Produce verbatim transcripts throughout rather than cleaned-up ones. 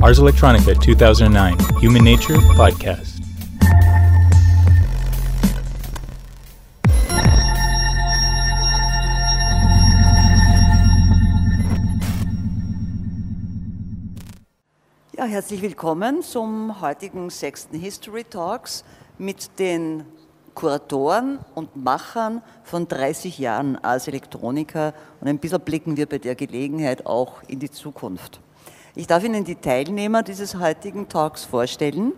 Ars Electronica two thousand nine Human Nature Podcast. Ja, herzlich willkommen zum heutigen sechsten History Talks mit den Kuratoren und Machern von dreißig Jahren Ars Electronica, und ein bisschen blicken wir bei der Gelegenheit auch in die Zukunft. Ich darf Ihnen die Teilnehmer dieses heutigen Talks vorstellen.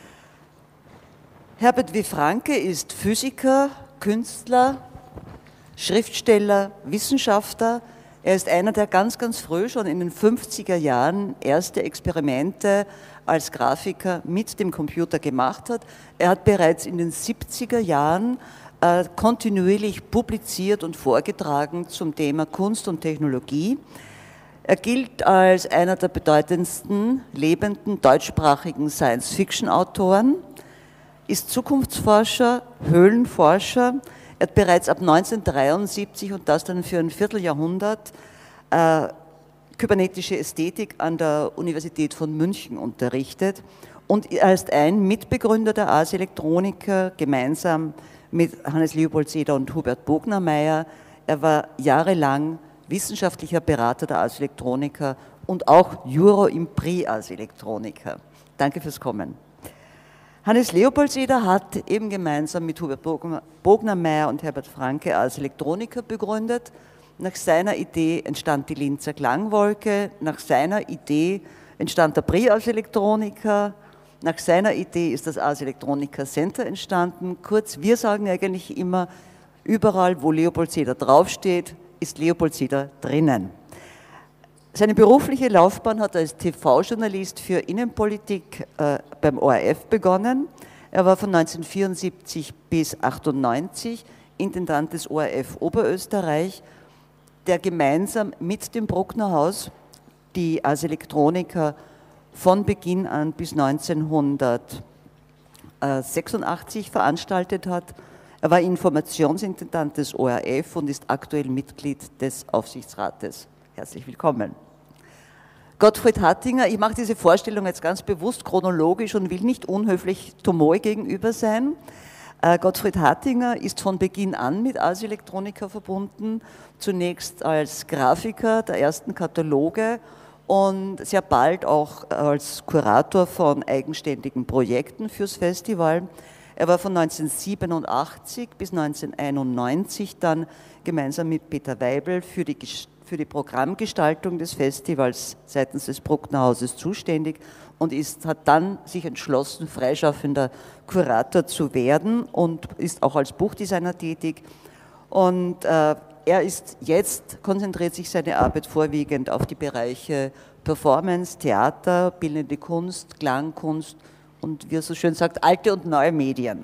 Herbert W. Franke ist Physiker, Künstler, Schriftsteller, Wissenschaftler. Er ist einer, der ganz, ganz früh, schon in den fünfziger Jahren, erste Experimente als Grafiker mit dem Computer gemacht hat. Er hat bereits in den siebziger Jahren äh, kontinuierlich publiziert und vorgetragen zum Thema Kunst und Technologie. Er gilt als einer der bedeutendsten lebenden deutschsprachigen Science-Fiction-Autoren, ist Zukunftsforscher, Höhlenforscher. Er hat bereits ab neunzehnhundertdreiundsiebzig und das dann für ein Vierteljahrhundert äh, kybernetische Ästhetik an der Universität von München unterrichtet, und er ist ein Mitbegründer der Ars Electronica gemeinsam mit Hannes Leopold Seder und Hubert Bognermeier. Er war jahrelang wissenschaftlicher Berater der Ars Electronica und auch Juror im Prix Ars Electronica. Danke fürs Kommen. Hannes Leopold Seder hat eben gemeinsam mit Hubert Bognermeier und Herbert Franke Ars Electronica begründet. Nach seiner Idee entstand die Linzer Klangwolke, nach seiner Idee entstand der Prix Ars Electronica, nach seiner Idee ist das Ars Electronica Center entstanden. Kurz, wir sagen eigentlich immer, überall wo Leopold Seder draufsteht, ist Leopold Seder drinnen. Seine berufliche Laufbahn hat er als T V-Journalist für Innenpolitik äh, beim O R F begonnen. Er war von neunzehnhundertvierundsiebzig bis achtundneunzig Intendant des O R F Oberösterreich, der gemeinsam mit dem Brucknerhaus die Ars Electronica von Beginn an bis neunzehnhundertsechsundachtzig veranstaltet hat. Er war Informationsintendant des O R F und ist aktuell Mitglied des Aufsichtsrates. Herzlich willkommen. Gottfried Hattinger, ich mache diese Vorstellung jetzt ganz bewusst chronologisch und will nicht unhöflich Tomoe gegenüber sein. Äh, Gottfried Hattinger ist von Beginn an mit Ars Electronica verbunden, zunächst als Grafiker der ersten Kataloge und sehr bald auch als Kurator von eigenständigen Projekten fürs Festival. Er war von neunzehnhundertsiebenundachtzig bis neunzehnhunderteinundneunzig dann gemeinsam mit Peter Weibel für die, für die Programmgestaltung des Festivals seitens des Brucknerhauses zuständig und ist, hat dann sich entschlossen, freischaffender Kurator zu werden und ist auch als Buchdesigner tätig. Und äh, er ist jetzt, konzentriert sich seine Arbeit vorwiegend auf die Bereiche Performance, Theater, bildende Kunst, Klangkunst und wie er so schön sagt, alte und neue Medien.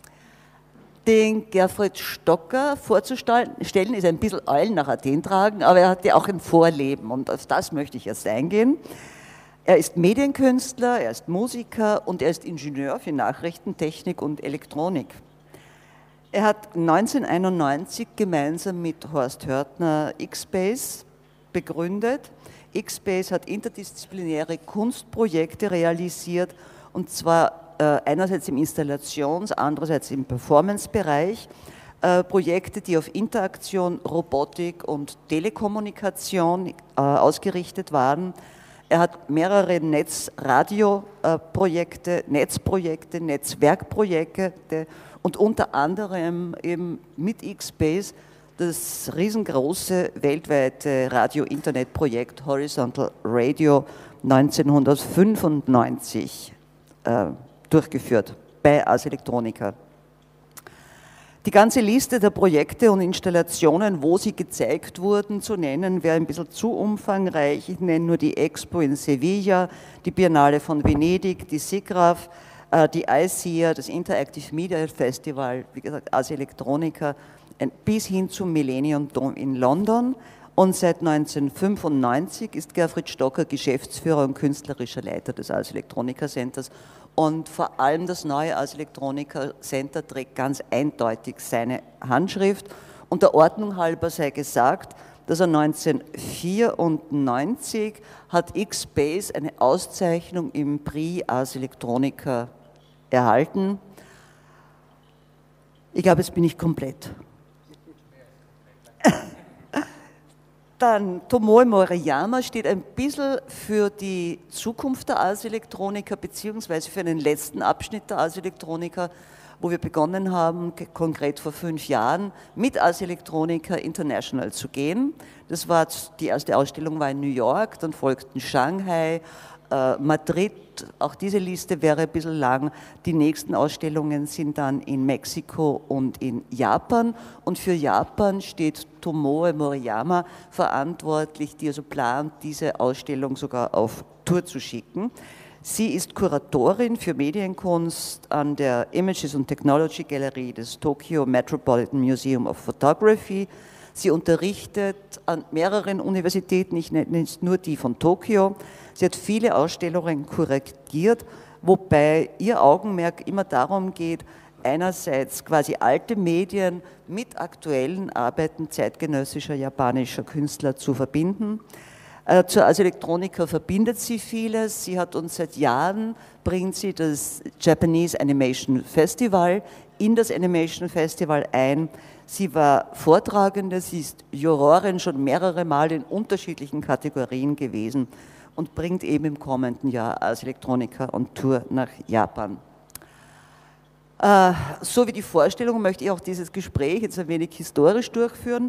Den Gerfried Stocker vorzustellen, ist ein bisschen Eulen nach Athen tragen, aber er hat ja auch ein Vorleben und auf das möchte ich erst eingehen. Er ist Medienkünstler, er ist Musiker und er ist Ingenieur für Nachrichtentechnik und Elektronik. Er hat neunzehnhunderteinundneunzig gemeinsam mit Horst Hörtner X-Space begründet. X-Space hat interdisziplinäre Kunstprojekte realisiert, und zwar äh, einerseits im Installations-, andererseits im Performance-Bereich. Äh, Projekte, die auf Interaktion, Robotik und Telekommunikation äh, ausgerichtet waren. Er hat mehrere Netz-Radio-Projekte, Netzprojekte, Netzwerkprojekte und unter anderem eben mit X-Space das riesengroße weltweite Radio-Internet-Projekt Horizontal Radio neunzehnhundertfünfundneunzig äh, durchgeführt bei Ars Electronica. Die ganze Liste der Projekte und Installationen, wo sie gezeigt wurden, zu nennen, wäre ein bisschen zu umfangreich. Ich nenne nur die Expo in Sevilla, die Biennale von Venedig, die SIGGRAPH, äh, die ICEA, das Interactive Media Festival, wie gesagt, Ars Electronica, bis hin zum Millennium Dome in London. Und seit neunzehnhundertfünfundneunzig ist Gerfried Stocker Geschäftsführer und künstlerischer Leiter des Ars Electronica Centers. Und vor allem das neue Ars Electronica Center trägt ganz eindeutig seine Handschrift. Und der Ordnung halber sei gesagt, dass er neunzehnhundertvierundneunzig hat X-Base eine Auszeichnung im Prix Ars Electronica erhalten. Ich glaube, jetzt bin ich komplett. Dann Tomoe Moriyama steht ein bisschen für die Zukunft der Ars Electronica, beziehungsweise für den letzten Abschnitt der Ars Electronica, wo wir begonnen haben, konkret vor fünf Jahren, mit Ars Electronica International zu gehen. Das war, die erste Ausstellung war in New York, dann folgten Shanghai, äh, Madrid, auch diese Liste wäre ein bisschen lang. Die nächsten Ausstellungen sind dann in Mexiko und in Japan. Und für Japan steht Tomoe Moriyama verantwortlich, die also plant, diese Ausstellung sogar auf Tour zu schicken. Sie ist Kuratorin für Medienkunst an der Images and Technology Galerie des Tokyo Metropolitan Museum of Photography. Sie unterrichtet an mehreren Universitäten, ich nenne jetzt nur die von Tokio. Sie hat viele Ausstellungen kuratiert, wobei ihr Augenmerk immer darum geht, einerseits quasi alte Medien mit aktuellen Arbeiten zeitgenössischer japanischer Künstler zu verbinden. Zur Ars Electronica verbindet sie vieles. Sie hat uns seit Jahren, bringt sie das Japanese Animation Festival in das Animation Festival ein. Sie war Vortragende, sie ist Jurorin schon mehrere Mal in unterschiedlichen Kategorien gewesen und bringt eben im kommenden Jahr Ars Electronica on Tour nach Japan. Äh, so wie die Vorstellung möchte ich auch dieses Gespräch jetzt ein wenig historisch durchführen.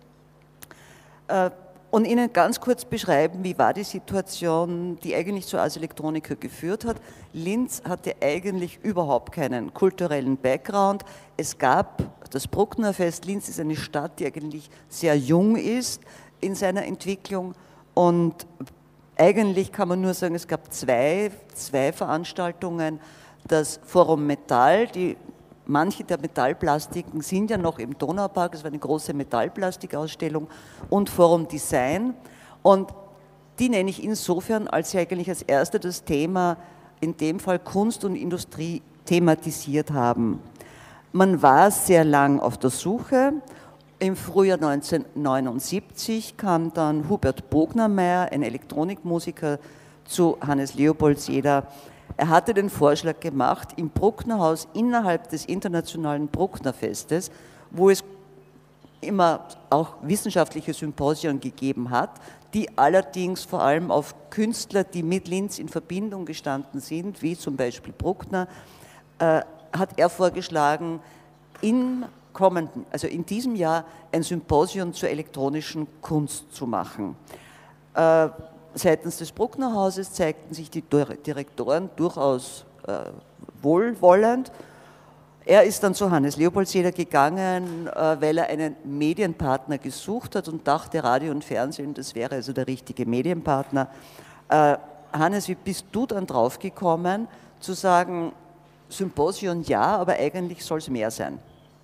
Äh, Und Ihnen ganz kurz beschreiben, wie war die Situation, die eigentlich zur Ars Electronica geführt hat. Linz hatte eigentlich überhaupt keinen kulturellen Background. Es gab das Brucknerfest. Linz ist eine Stadt, die eigentlich sehr jung ist in seiner Entwicklung. Und eigentlich kann man nur sagen, es gab zwei, zwei Veranstaltungen. Das Forum Metall, die manche der Metallplastiken sind ja noch im Donaupark, das war eine große Metallplastikausstellung, und Forum Design. Und die nenne ich insofern, als sie eigentlich als erste das Thema, in dem Fall Kunst und Industrie, thematisiert haben. Man war sehr lang auf der Suche. Im Frühjahr neunzehnhundertneunundsiebzig kam dann Hubert Bognermeier, ein Elektronikmusiker, zu Hannes Leopoldseder. Er hatte den Vorschlag gemacht, im Brucknerhaus innerhalb des internationalen Brucknerfestes, wo es immer auch wissenschaftliche Symposien gegeben hat, die allerdings vor allem auf Künstler, die mit Linz in Verbindung gestanden sind, wie zum Beispiel Bruckner, äh, hat er vorgeschlagen, in kommenden, also in diesem Jahr ein Symposium zur elektronischen Kunst zu machen. Äh, Seitens des Brucknerhauses zeigten sich die Direktoren durchaus äh, wohlwollend. Er ist dann zu Hannes Leopoldseder gegangen, äh, weil er einen Medienpartner gesucht hat und dachte, Radio und Fernsehen, das wäre also der richtige Medienpartner. Äh, Hannes, wie bist du dann draufgekommen, zu sagen, Symposium ja, aber eigentlich soll es mehr sein?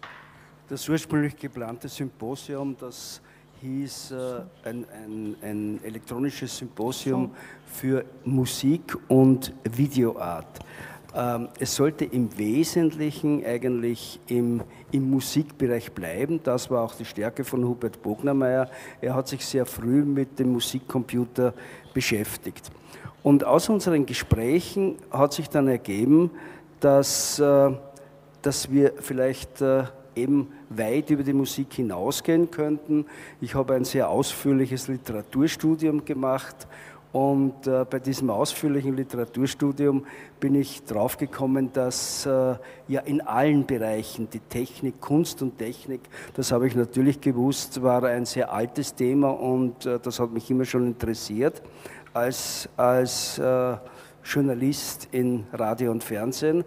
Das ursprünglich geplante Symposium, das hieß äh, ein, ein, ein elektronisches Symposium für Musik und Videoart. Ähm, es sollte im Wesentlichen eigentlich im, im Musikbereich bleiben. Das war auch die Stärke von Hubert Bognermeier. Er hat sich sehr früh mit dem Musikcomputer beschäftigt. Und aus unseren Gesprächen hat sich dann ergeben, dass, äh, dass wir vielleicht äh, eben weit über die Musik hinausgehen könnten. Ich habe ein sehr ausführliches Literaturstudium gemacht und äh, bei diesem ausführlichen Literaturstudium bin ich draufgekommen, dass äh, ja in allen Bereichen die Technik, Kunst und Technik, das habe ich natürlich gewusst, war ein sehr altes Thema und äh, das hat mich immer schon interessiert als, als äh, Journalist in Radio und Fernsehen.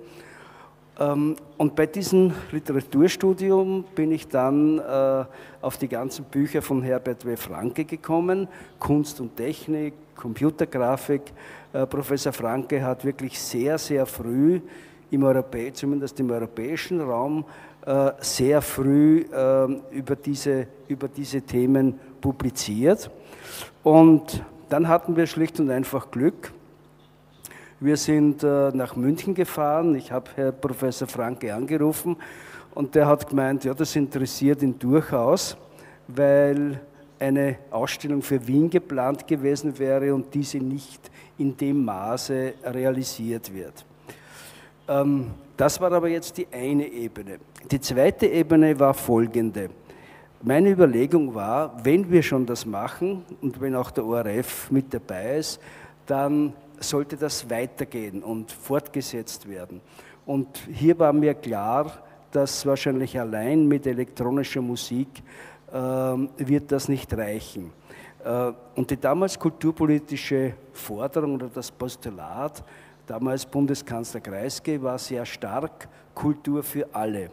Und bei diesem Literaturstudium bin ich dann äh, auf die ganzen Bücher von Herbert W. Franke gekommen, Kunst und Technik, Computergrafik. Äh, Professor Franke hat wirklich sehr, sehr früh, im Europä- zumindest im europäischen Raum, äh, sehr früh äh, über, diese, über diese Themen publiziert. Und dann hatten wir schlicht und einfach Glück. Wir sind äh, nach München gefahren, ich habe Herrn Professor Franke angerufen und der hat gemeint, ja, das interessiert ihn durchaus, weil eine Ausstellung für Wien geplant gewesen wäre und diese nicht in dem Maße realisiert wird. Ähm, das war aber jetzt die eine Ebene. Die zweite Ebene war folgende. Meine Überlegung war, wenn wir schon das machen und wenn auch der O R F mit dabei ist, dann sollte das weitergehen und fortgesetzt werden. Und hier war mir klar, dass wahrscheinlich allein mit elektronischer Musik äh, wird das nicht reichen. Äh, und die damals kulturpolitische Forderung oder das Postulat, damals Bundeskanzler Kreisky, war sehr stark Kultur für alle.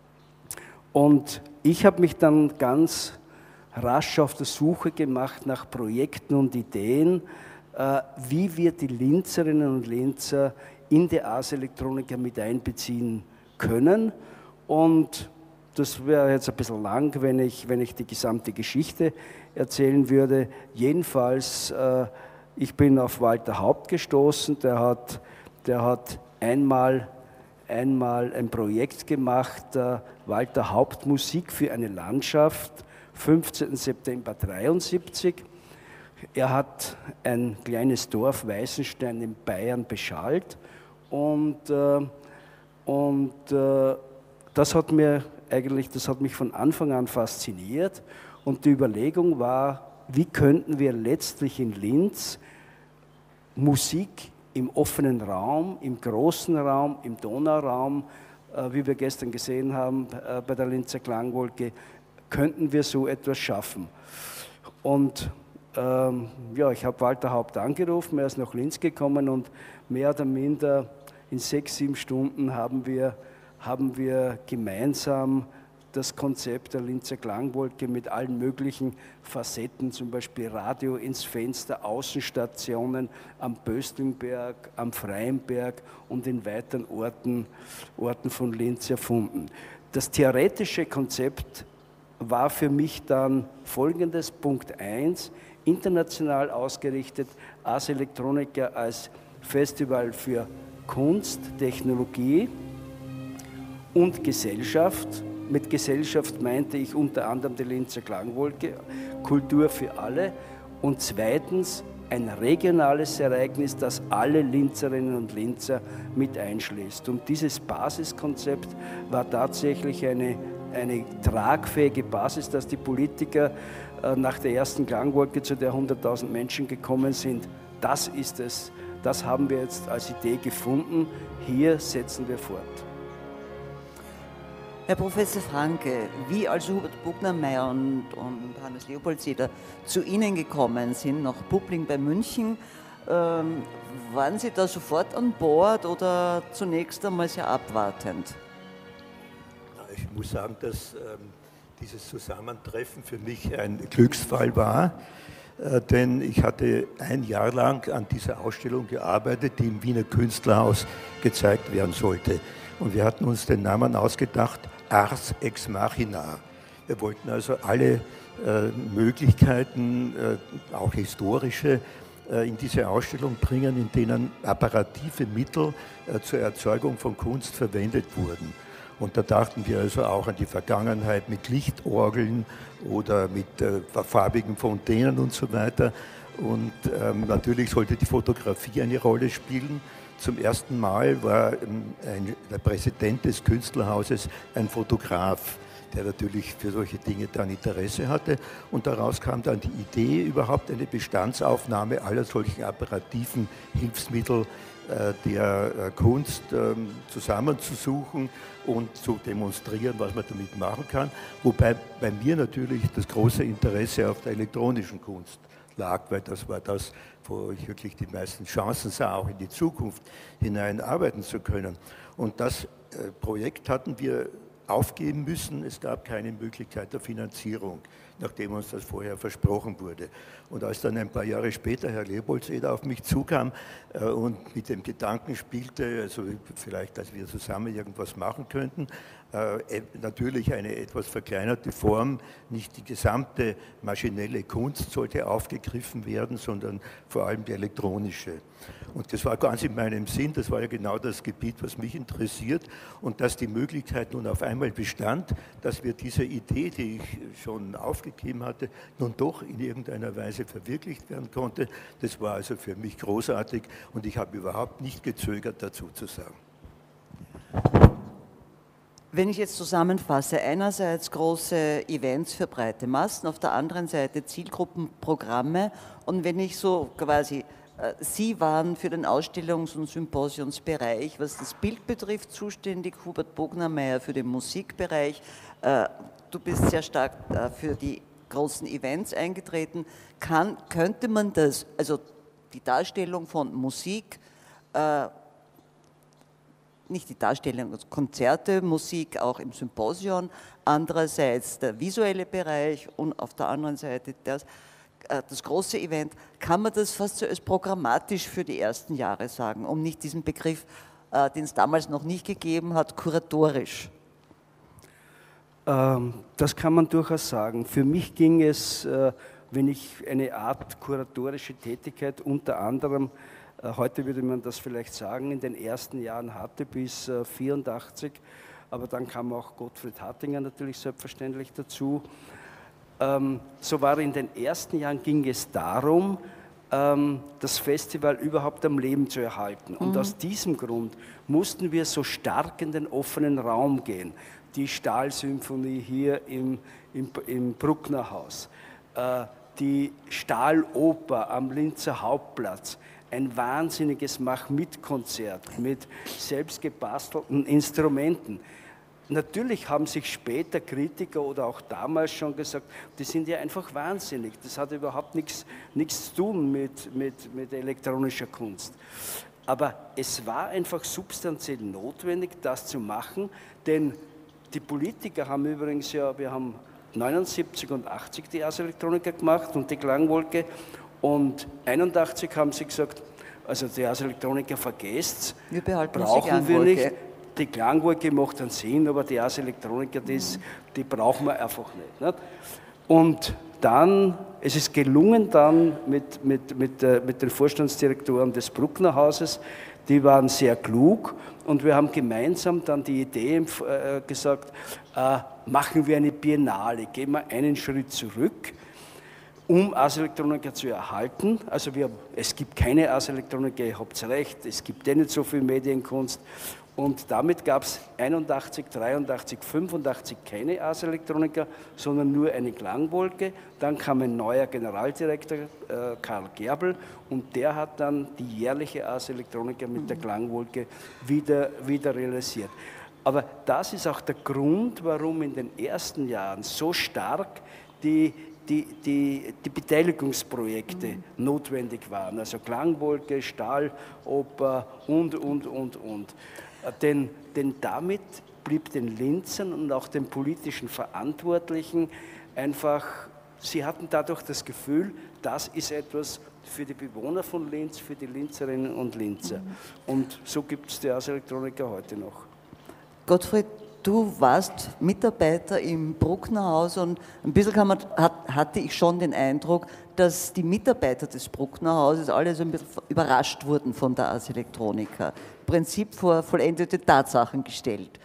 Und ich habe mich dann ganz rasch auf der Suche gemacht nach Projekten und Ideen, äh, wie wir die Linzerinnen und Linzer in die Ars Electronica mit einbeziehen können. Und das wäre jetzt ein bisschen lang, wenn ich, wenn ich die gesamte Geschichte erzählen würde. Jedenfalls, äh, ich bin auf Walter Haupt gestoßen, der hat, der hat einmal, einmal ein Projekt gemacht, äh, Walter Haupt Musik für eine Landschaft, fünfzehnten September dreiundsiebzig. Er hat ein kleines Dorf, Weißenstein in Bayern, beschallt und, äh, und äh, das hat mir eigentlich, das hat mich von Anfang an fasziniert und die Überlegung war, wie könnten wir letztlich in Linz Musik im offenen Raum, im großen Raum, im Donauraum, äh, wie wir gestern gesehen haben äh, bei der Linzer Klangwolke, könnten wir so etwas schaffen. Und ähm, ja, ich habe Walter Haupt angerufen, er ist nach Linz gekommen und mehr oder minder in sechs, sieben Stunden haben wir, haben wir gemeinsam das Konzept der Linzer Klangwolke mit allen möglichen Facetten, zum Beispiel Radio ins Fenster, Außenstationen am Böstlingberg, am Freienberg und in weiteren Orten, Orten von Linz erfunden. Das theoretische Konzept war für mich dann folgendes: Punkt eins, international ausgerichtet, Ars Electronica als Festival für Kunst, Technologie und Gesellschaft. Mit Gesellschaft meinte ich unter anderem die Linzer Klangwolke, Kultur für alle. Und zweitens ein regionales Ereignis, das alle Linzerinnen und Linzer mit einschließt. Und dieses Basiskonzept war tatsächlich eine, eine tragfähige Basis, dass die Politiker äh, nach der ersten Klangwolke, zu der hunderttausend Menschen gekommen sind, das ist es, das haben wir jetzt als Idee gefunden, hier setzen wir fort. Herr Professor Franke, wie also Hubert Bognermeier und, und Hannes Leopoldseder zu Ihnen gekommen sind, nach Publing bei München, ähm, waren Sie da sofort an Bord oder zunächst einmal sehr abwartend? Ich muss sagen, dass ähm, dieses Zusammentreffen für mich ein Glücksfall war, äh, denn ich hatte ein Jahr lang an dieser Ausstellung gearbeitet, die im Wiener Künstlerhaus gezeigt werden sollte. Und wir hatten uns den Namen ausgedacht, Ars Ex Machina. Wir wollten also alle äh, Möglichkeiten, äh, auch historische, äh, in diese Ausstellung bringen, in denen apparative Mittel äh, zur Erzeugung von Kunst verwendet wurden. Und da dachten wir also auch an die Vergangenheit mit Lichtorgeln oder mit äh, farbigen Fontänen und so weiter. Und ähm, natürlich sollte die Fotografie eine Rolle spielen. Zum ersten Mal war ein, der Präsident des Künstlerhauses ein Fotograf, der natürlich für solche Dinge dann Interesse hatte. Und daraus kam dann die Idee, überhaupt eine Bestandsaufnahme aller solchen apparativen Hilfsmittel äh, der äh, Kunst äh, zusammenzusuchen und zu demonstrieren, was man damit machen kann. Wobei bei mir natürlich das große Interesse auf der elektronischen Kunst lag, weil das war das, wo ich wirklich die meisten Chancen sah, auch in die Zukunft hinein arbeiten zu können. Und das äh, Projekt hatten wir aufgeben müssen. Es gab keine Möglichkeit der Finanzierung, nachdem uns das vorher versprochen wurde. Und als dann ein paar Jahre später Herr Leopoldseder auf mich zukam äh, und mit dem Gedanken spielte, also vielleicht, dass wir zusammen irgendwas machen könnten, äh, natürlich eine etwas verkleinerte Form, nicht die gesamte maschinelle Kunst sollte aufgegriffen werden, sondern vor allem die elektronische. Und das war ganz in meinem Sinn, das war ja genau das Gebiet, was mich interessiert, und dass die Möglichkeit nun auf einmal bestand, dass wir diese Idee, die ich schon aufgebaut aufgegeben hatte, nun doch in irgendeiner Weise verwirklicht werden konnte. Das war also für mich großartig und ich habe überhaupt nicht gezögert, dazu zu sagen. Wenn ich jetzt zusammenfasse, einerseits große Events für breite Massen, auf der anderen Seite Zielgruppenprogramme und wenn ich so quasi, äh, Sie waren für den Ausstellungs- und Symposiumsbereich, was das Bild betrifft, zuständig, Hubert Bognermeier für den Musikbereich, äh, du bist sehr stark äh, für die großen Events eingetreten. Kann, könnte man das, also die Darstellung von Musik, äh, nicht die Darstellung, also Konzerte, Musik auch im Symposion, andererseits der visuelle Bereich und auf der anderen Seite das, äh, das große Event, kann man das fast so als programmatisch für die ersten Jahre sagen, um nicht diesen Begriff, äh, den es damals noch nicht gegeben hat, kuratorisch? Ähm, das kann man durchaus sagen. Für mich ging es, äh, wenn ich eine Art kuratorische Tätigkeit unter anderem heute würde man das vielleicht sagen, in den ersten Jahren hatte bis vierundachtzig, aber dann kam auch Gottfried Hattinger natürlich selbstverständlich dazu. Ähm, so war in den ersten Jahren ging es darum, ähm, das Festival überhaupt am Leben zu erhalten. Und mhm. aus diesem Grund mussten wir so stark in den offenen Raum gehen. Die Stahlsymphonie hier im, im, im Brucknerhaus, äh, die Stahloper am Linzer Hauptplatz, ein wahnsinniges Mach-mit-Konzert mit selbst gebastelten Instrumenten. Natürlich haben sich später Kritiker oder auch damals schon gesagt, die sind ja einfach wahnsinnig. Das hat überhaupt nichts, nichts zu tun mit, mit, mit elektronischer Kunst. Aber es war einfach substanziell notwendig, das zu machen, denn die Politiker haben übrigens ja, wir haben neunundsiebzig und achtzig die Jazz-Elektroniker gemacht und die Klangwolke. Und einundachtzig haben sie gesagt, also die Jazz-Elektroniker vergesst, wir behalten brauchen wir nicht. Die Klangwolke macht einen Sinn, aber die Jazz-Elektroniker, mhm. die brauchen wir einfach nicht, nicht. Und dann, es ist gelungen dann mit, mit, mit, äh, mit den Vorstandsdirektoren des Brucknerhauses, die waren sehr klug und wir haben gemeinsam dann die Idee äh, gesagt, äh, machen wir eine Biennale, gehen wir einen Schritt zurück, um Jazz-Elektroniker zu erhalten. Also wir, es gibt keine Jazz-Elektroniker, ihr habt recht, es gibt ja nicht so viel Medienkunst. Und damit gab es einundachtzig, dreiundachtzig, fünfundachtzig keine Jazz-Elektroniker, sondern nur eine Klangwolke. Dann kam ein neuer Generaldirektor, äh, Karl Gerbel, und der hat dann die jährliche Jazz-Elektroniker mit mhm. der Klangwolke wieder, wieder realisiert. Aber das ist auch der Grund, warum in den ersten Jahren so stark die Die, die, die Beteiligungsprojekte mhm. notwendig waren, also Klangwolke, Stahloper und, und, und, und. Denn, denn damit blieb den Linzern und auch den politischen Verantwortlichen einfach, sie hatten dadurch das Gefühl, das ist etwas für die Bewohner von Linz, für die Linzerinnen und Linzer. Mhm. Und so gibt es die Jazz-Elektroniker heute noch. Gottfried, du warst Mitarbeiter im Brucknerhaus und ein bisschen kann man, hat, hatte ich schon den Eindruck, dass die Mitarbeiter des Brucknerhauses alle so ein bisschen überrascht wurden von der Jazz-Elektroniker. Im Prinzip vor vollendete Tatsachen gestellt.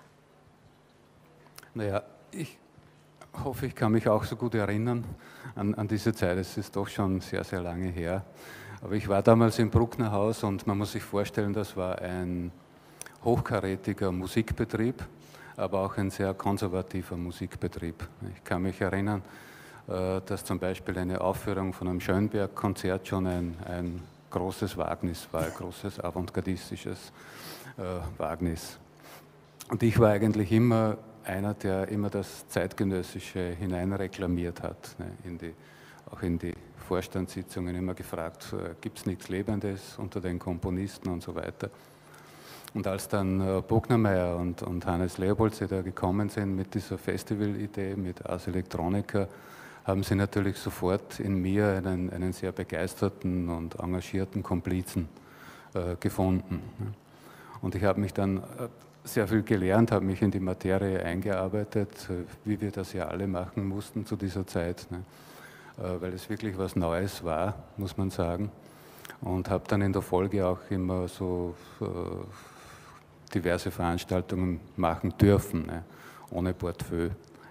Naja, ich hoffe, ich kann mich auch so gut erinnern an, an diese Zeit. Es ist doch schon sehr, sehr lange her. Aber ich war damals im Brucknerhaus und man muss sich vorstellen, das war ein hochkarätiger Musikbetrieb, aber auch ein sehr konservativer Musikbetrieb. Ich kann mich erinnern, dass zum Beispiel eine Aufführung von einem Schönberg-Konzert schon ein, ein großes Wagnis war, ein großes avantgardistisches äh, Wagnis. Und ich war eigentlich immer einer, der immer das Zeitgenössische hineinreklamiert hat, ne, in die, auch in die Vorstandssitzungen immer gefragt, äh, gibt es nichts Lebendes unter den Komponisten und so weiter. Und als dann äh, Bognermeier und, und Hannes Leopold da gekommen sind mit dieser Festival-Idee, mit Jazz-Elektroniker, haben sie natürlich sofort in mir einen, einen sehr begeisterten und engagierten Komplizen äh, gefunden. Und ich habe mich dann äh, sehr viel gelernt, habe mich in die Materie eingearbeitet, äh, wie wir das ja alle machen mussten zu dieser Zeit, ne? äh, weil es wirklich was Neues war, muss man sagen. Und habe dann in der Folge auch immer so äh, diverse Veranstaltungen machen dürfen, ne? Ohne Portfolio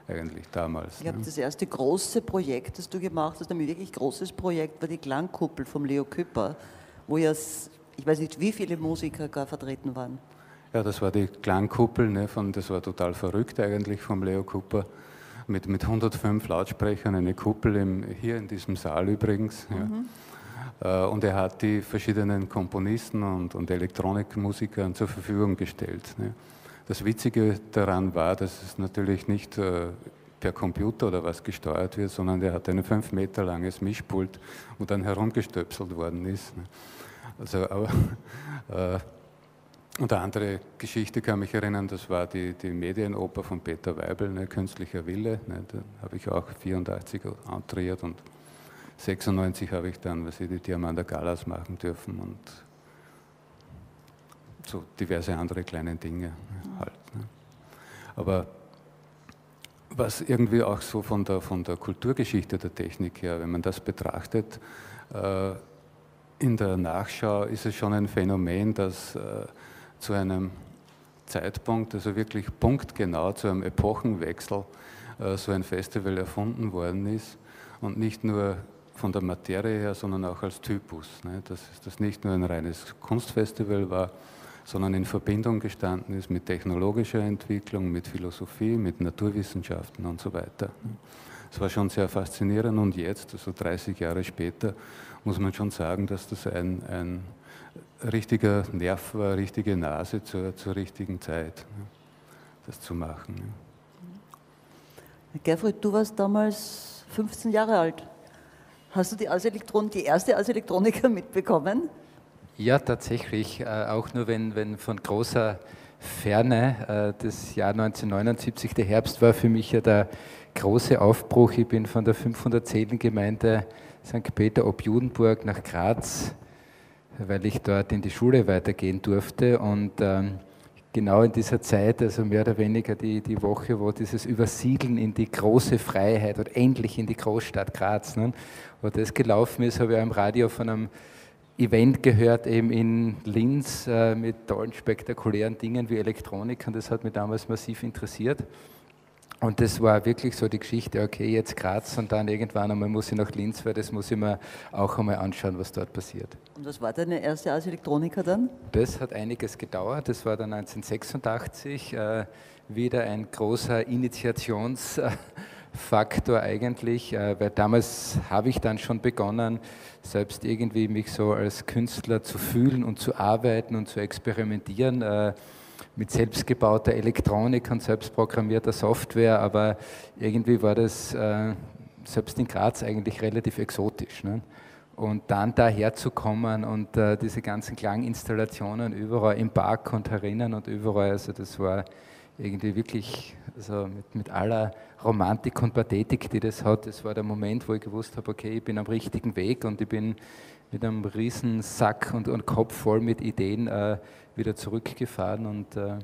eigentlich damals. Ich glaube, ne? das erste große Projekt, das du gemacht hast, ein wirklich großes Projekt, war die Klangkuppel vom Leo Küpper, wo ja, ich weiß nicht, wie viele Musiker gar vertreten waren. Ja, das war die Klangkuppel, ne, von, das war total verrückt eigentlich vom Leo Küpper, mit, mit hundertfünf Lautsprechern, eine Kuppel im, hier in diesem Saal übrigens. Mhm. Ja. Und er hat die verschiedenen Komponisten und, und Elektronikmusikern zur Verfügung gestellt. Ne. Das Witzige daran war, dass es natürlich nicht äh, per Computer oder was gesteuert wird, sondern er hat ein fünf Meter langes Mischpult, wo dann herumgestöpselt worden ist. Ne. Also, aber, äh, und eine andere Geschichte kann mich erinnern, das war die, die Medienoper von Peter Weibel, ne, Künstlicher Wille. Ne, da habe ich auch vierundachtzig entriert und sechsundneunzig habe ich dann, was ich, die Diamanda Galas machen dürfen und so diverse andere kleine Dinge halt. Ne. Aber was irgendwie auch so von der, von der Kulturgeschichte der Technik her, wenn man das betrachtet, äh, in der Nachschau ist es schon ein Phänomen, dass äh, zu einem Zeitpunkt, also wirklich punktgenau zu einem Epochenwechsel, äh, so ein Festival erfunden worden ist und nicht nur von der Materie her, sondern auch als Typus. Ne, dass das nicht nur ein reines Kunstfestival war, sondern in Verbindung gestanden ist mit technologischer Entwicklung, mit Philosophie, mit Naturwissenschaften und so weiter. Das war schon sehr faszinierend und jetzt, also dreißig Jahre später, muss man schon sagen, dass das ein, ein richtiger Nerv war, eine richtige Nase zur, zur richtigen Zeit, das zu machen. Gerfried, du warst damals fünfzehn Jahre alt. Hast du die, Ars Elektron, die erste Ars Electronica mitbekommen? Ja, tatsächlich, äh, auch nur wenn, wenn von großer Ferne. Äh, das Jahr neunzehnhundertneunundsiebzig, der Herbst, war für mich ja der große Aufbruch. Ich bin von der fünfhundert-Seelen-Gemeinde Sankt Peter ob Judenburg nach Graz, weil ich dort in die Schule weitergehen durfte. Und ähm, genau in dieser Zeit, also mehr oder weniger die, die Woche, wo dieses Übersiedeln in die große Freiheit und endlich in die Großstadt Graz, ne, wo das gelaufen ist, habe ich am Radio von einem Event gehört, eben in Linz, äh, mit tollen, spektakulären Dingen wie Elektronik, und das hat mich damals massiv interessiert. Und das war wirklich so die Geschichte, okay, jetzt Graz und dann irgendwann einmal muss ich nach Linz, weil das muss ich mir auch einmal anschauen, was dort passiert. Und was war deine erste Ars Electronica dann? Das hat einiges gedauert, das war dann neunzehnhundertsechsundachtzig, äh, wieder ein großer Initiationsfaktor eigentlich, äh, weil damals habe ich dann schon begonnen, selbst irgendwie mich so als Künstler zu fühlen und zu arbeiten und zu experimentieren, äh, mit selbstgebauter Elektronik und selbstprogrammierter Software, aber irgendwie war das äh, selbst in Graz eigentlich relativ exotisch. Ne? Und dann daher zu kommen und äh, diese ganzen Klanginstallationen überall im Park und herinnen und überall, also das war irgendwie wirklich, also mit, mit aller Romantik und Pathetik, die das hat, das war der Moment, wo ich gewusst habe, okay, ich bin am richtigen Weg und ich bin mit einem riesen Sack und, und Kopf voll mit Ideen äh, wieder zurückgefahren und äh,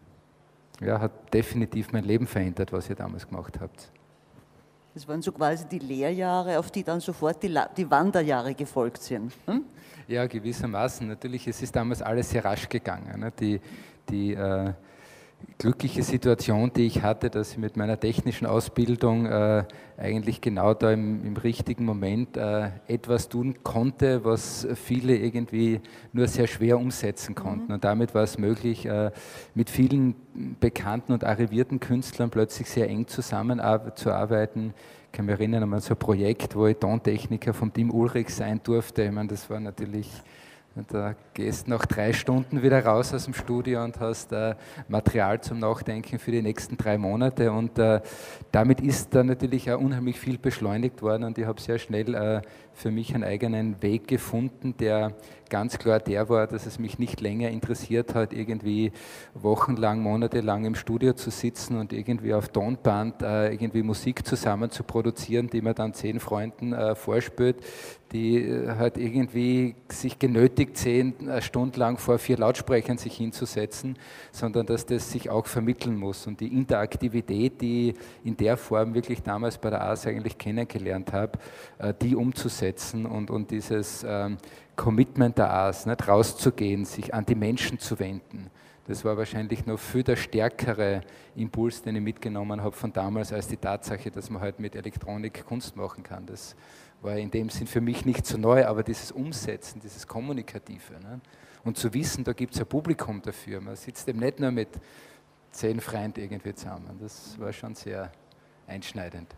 ja, hat definitiv mein Leben verändert, was ihr damals gemacht habt. Das waren so quasi die Lehrjahre, auf die dann sofort die, La die Wanderjahre gefolgt sind. Hm? Ja, gewissermaßen. Natürlich, es ist damals alles sehr rasch gegangen. Ne? Die, die äh, glückliche Situation, die ich hatte, dass ich mit meiner technischen Ausbildung äh, eigentlich genau da im, im richtigen Moment äh, etwas tun konnte, was viele irgendwie nur sehr schwer umsetzen konnten. Mhm. Und damit war es möglich, äh, mit vielen bekannten und arrivierten Künstlern plötzlich sehr eng zusammenzuarbeiten. Ich kann mich erinnern an so ein Projekt, wo ich Tontechniker vom Team Ulrich sein durfte. Ich meine, das war natürlich... Da gehst nach drei Stunden wieder raus aus dem Studio und hast äh, Material zum Nachdenken für die nächsten drei Monate. Und äh, damit ist da natürlich auch unheimlich viel beschleunigt worden. Und ich habe sehr schnell äh, für mich einen eigenen Weg gefunden, der ganz klar der war, dass es mich nicht länger interessiert hat, irgendwie wochenlang, monatelang im Studio zu sitzen und irgendwie auf Tonband äh, irgendwie Musik zusammen zu produzieren, die man dann zehn Freunden äh, vorspielt, die halt irgendwie sich genötigt sehen, eine Stunde lang vor vier Lautsprechern sich hinzusetzen, sondern dass das sich auch vermitteln muss. Und die Interaktivität, die ich in der Form wirklich damals bei der Ars eigentlich kennengelernt habe, die umzusetzen und, und dieses ähm, Commitment der Ars, nicht rauszugehen, sich an die Menschen zu wenden, Das war wahrscheinlich noch viel der stärkere Impuls, den ich mitgenommen habe von damals, als die Tatsache, dass man halt mit Elektronik Kunst machen kann. Das war in dem Sinn für mich nicht so neu, aber dieses Umsetzen, dieses Kommunikative. Ne? Und zu wissen, da gibt es ein Publikum dafür. Man sitzt eben nicht nur mit zehn Freunden irgendwie zusammen. Das war schon sehr einschneidend.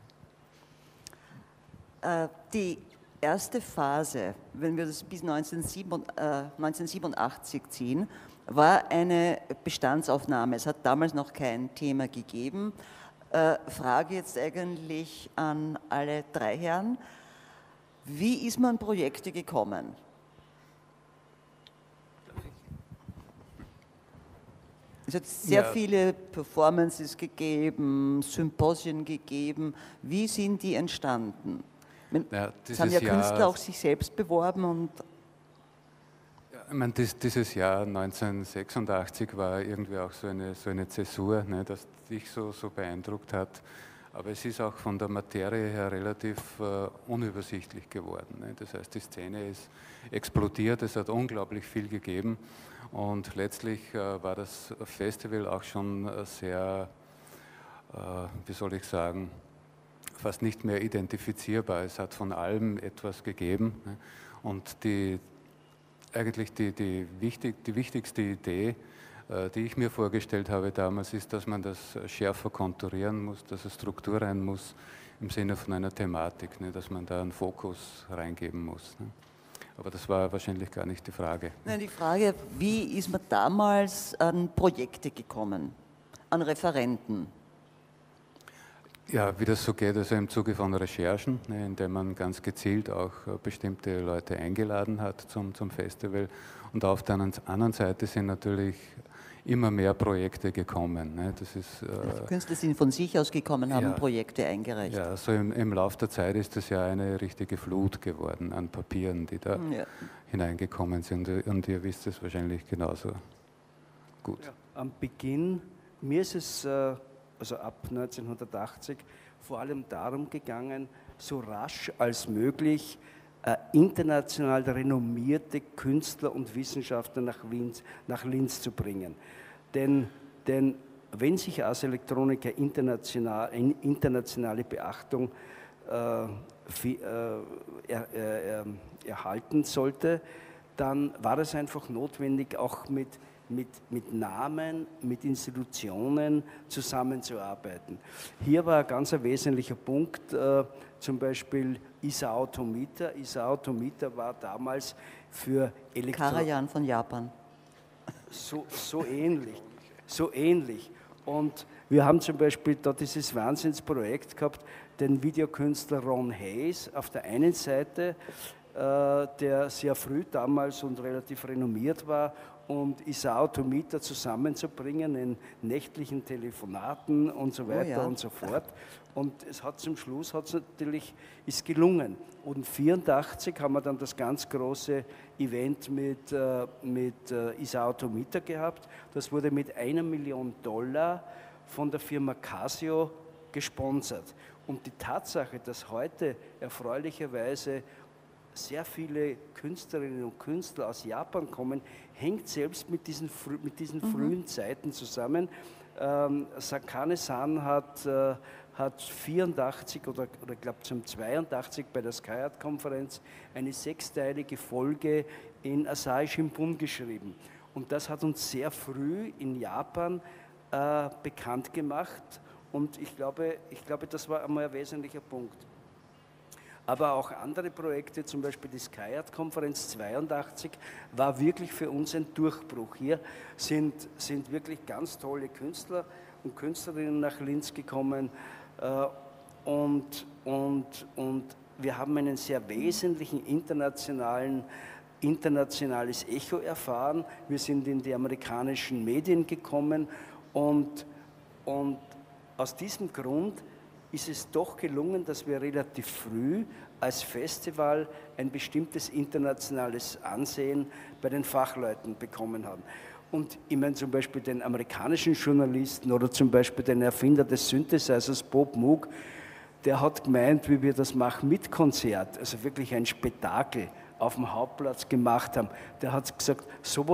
Äh, die erste Phase, wenn wir das bis neunzehnhundertsiebenundachtzig ziehen, war eine Bestandsaufnahme. Es hat damals noch kein Thema gegeben. Äh, Frage jetzt eigentlich an alle drei Herren. Wie ist man an Projekte gekommen? Es hat sehr ja. viele Performances gegeben, Symposien gegeben. Wie sind die entstanden? Ja, es haben ja Künstler Jahr, auch sich selbst beworben. Und ja, ich meine, das, dieses Jahr neunzehnhundertsechsundachtzig war irgendwie auch so eine, so eine Zäsur, ne, das dich so, so beeindruckt hat. Aber es ist auch von der Materie her relativ äh, unübersichtlich geworden. Ne? Das heißt, die Szene ist explodiert, es hat unglaublich viel gegeben und letztlich äh, war das Festival auch schon sehr, äh, wie soll ich sagen, fast nicht mehr identifizierbar. Es hat von allem etwas gegeben. Ne? Und die, eigentlich die, die, wichtig, die wichtigste Idee, die ich mir vorgestellt habe damals, ist, dass man das schärfer konturieren muss, dass es Struktur rein muss im Sinne von einer Thematik, ne, dass man da einen Fokus reingeben muss. Ne. Aber das war wahrscheinlich gar nicht die Frage. Nein, die Frage, wie ist man damals an Projekte gekommen, an Referenten? Ja, wie das so geht, also im Zuge von Recherchen, ne, indem man ganz gezielt auch bestimmte Leute eingeladen hat zum, zum Festival. Und auf der anderen Seite sind natürlich immer mehr Projekte gekommen. Ne? Das ist, äh, die Künstler sind von sich aus gekommen, haben ja, Projekte eingereicht. Ja, so im, im Laufe der Zeit ist das ja eine richtige Flut geworden an Papieren, die da ja. hineingekommen sind. Und ihr wisst es wahrscheinlich genauso gut. Ja, am Beginn, mir ist es, äh, also ab neunzehnhundertachtzig, vor allem darum gegangen, so rasch als möglich äh, international renommierte Künstler und Wissenschaftler nach Linz, nach Linz zu bringen. Denn, denn wenn sich als Elektroniker international, internationale Beachtung äh, fi, äh, er, er, erhalten sollte, dann war es einfach notwendig, auch mit, mit, mit Namen, mit Institutionen zusammenzuarbeiten. Hier war ein ganz ein wesentlicher Punkt, äh, zum Beispiel Isao Tomita. Isao Tomita war damals für Elektro... Karajan von Japan. So, so ähnlich, so ähnlich. Und wir haben zum Beispiel da dieses Wahnsinnsprojekt gehabt, den Videokünstler Ron Hayes auf der einen Seite, äh, der sehr früh damals und relativ renommiert war, und Isao Tomita zusammenzubringen in nächtlichen Telefonaten und so weiter oh ja. und so fort. Und es hat zum Schluss hat's natürlich ist gelungen. Und vierundachtzig haben wir dann das ganz große Event mit, äh, mit äh, Isao Tomita gehabt. Das wurde mit einer Million Dollar von der Firma Casio gesponsert. Und die Tatsache, dass heute erfreulicherweise sehr viele Künstlerinnen und Künstler aus Japan kommen, hängt selbst mit diesen, mit diesen mhm. frühen Zeiten zusammen. Ähm, Sakane-san hat, äh, hat vierundachtzig oder, oder ich glaube zum zweiundachtzig bei der Sky Art-Konferenz eine sechsteilige Folge in Asahi Shimbun geschrieben. Und das hat uns sehr früh in Japan äh, bekannt gemacht. Und ich glaube, ich glaube, das war einmal ein wesentlicher Punkt. Aber auch andere Projekte, zum Beispiel die Sky Art-Konferenz zweiundachtzig, war wirklich für uns ein Durchbruch. Hier sind, sind wirklich ganz tolle Künstler und Künstlerinnen nach Linz gekommen äh, und, und, und wir haben einen sehr wesentlichen internationalen, internationales Echo erfahren. Wir sind in die amerikanischen Medien gekommen und, und aus diesem Grund ist es doch gelungen, dass wir relativ früh als Festival ein bestimmtes internationales Ansehen bei den Fachleuten bekommen haben. Und ich meine zum Beispiel den amerikanischen Journalisten oder zum Beispiel den Erfinder des Synthesizers Bob Moog, der hat gemeint, wie wir das machen mit Konzert, also wirklich ein Spektakel auf dem Hauptplatz gemacht haben. Der hat gesagt, sowas,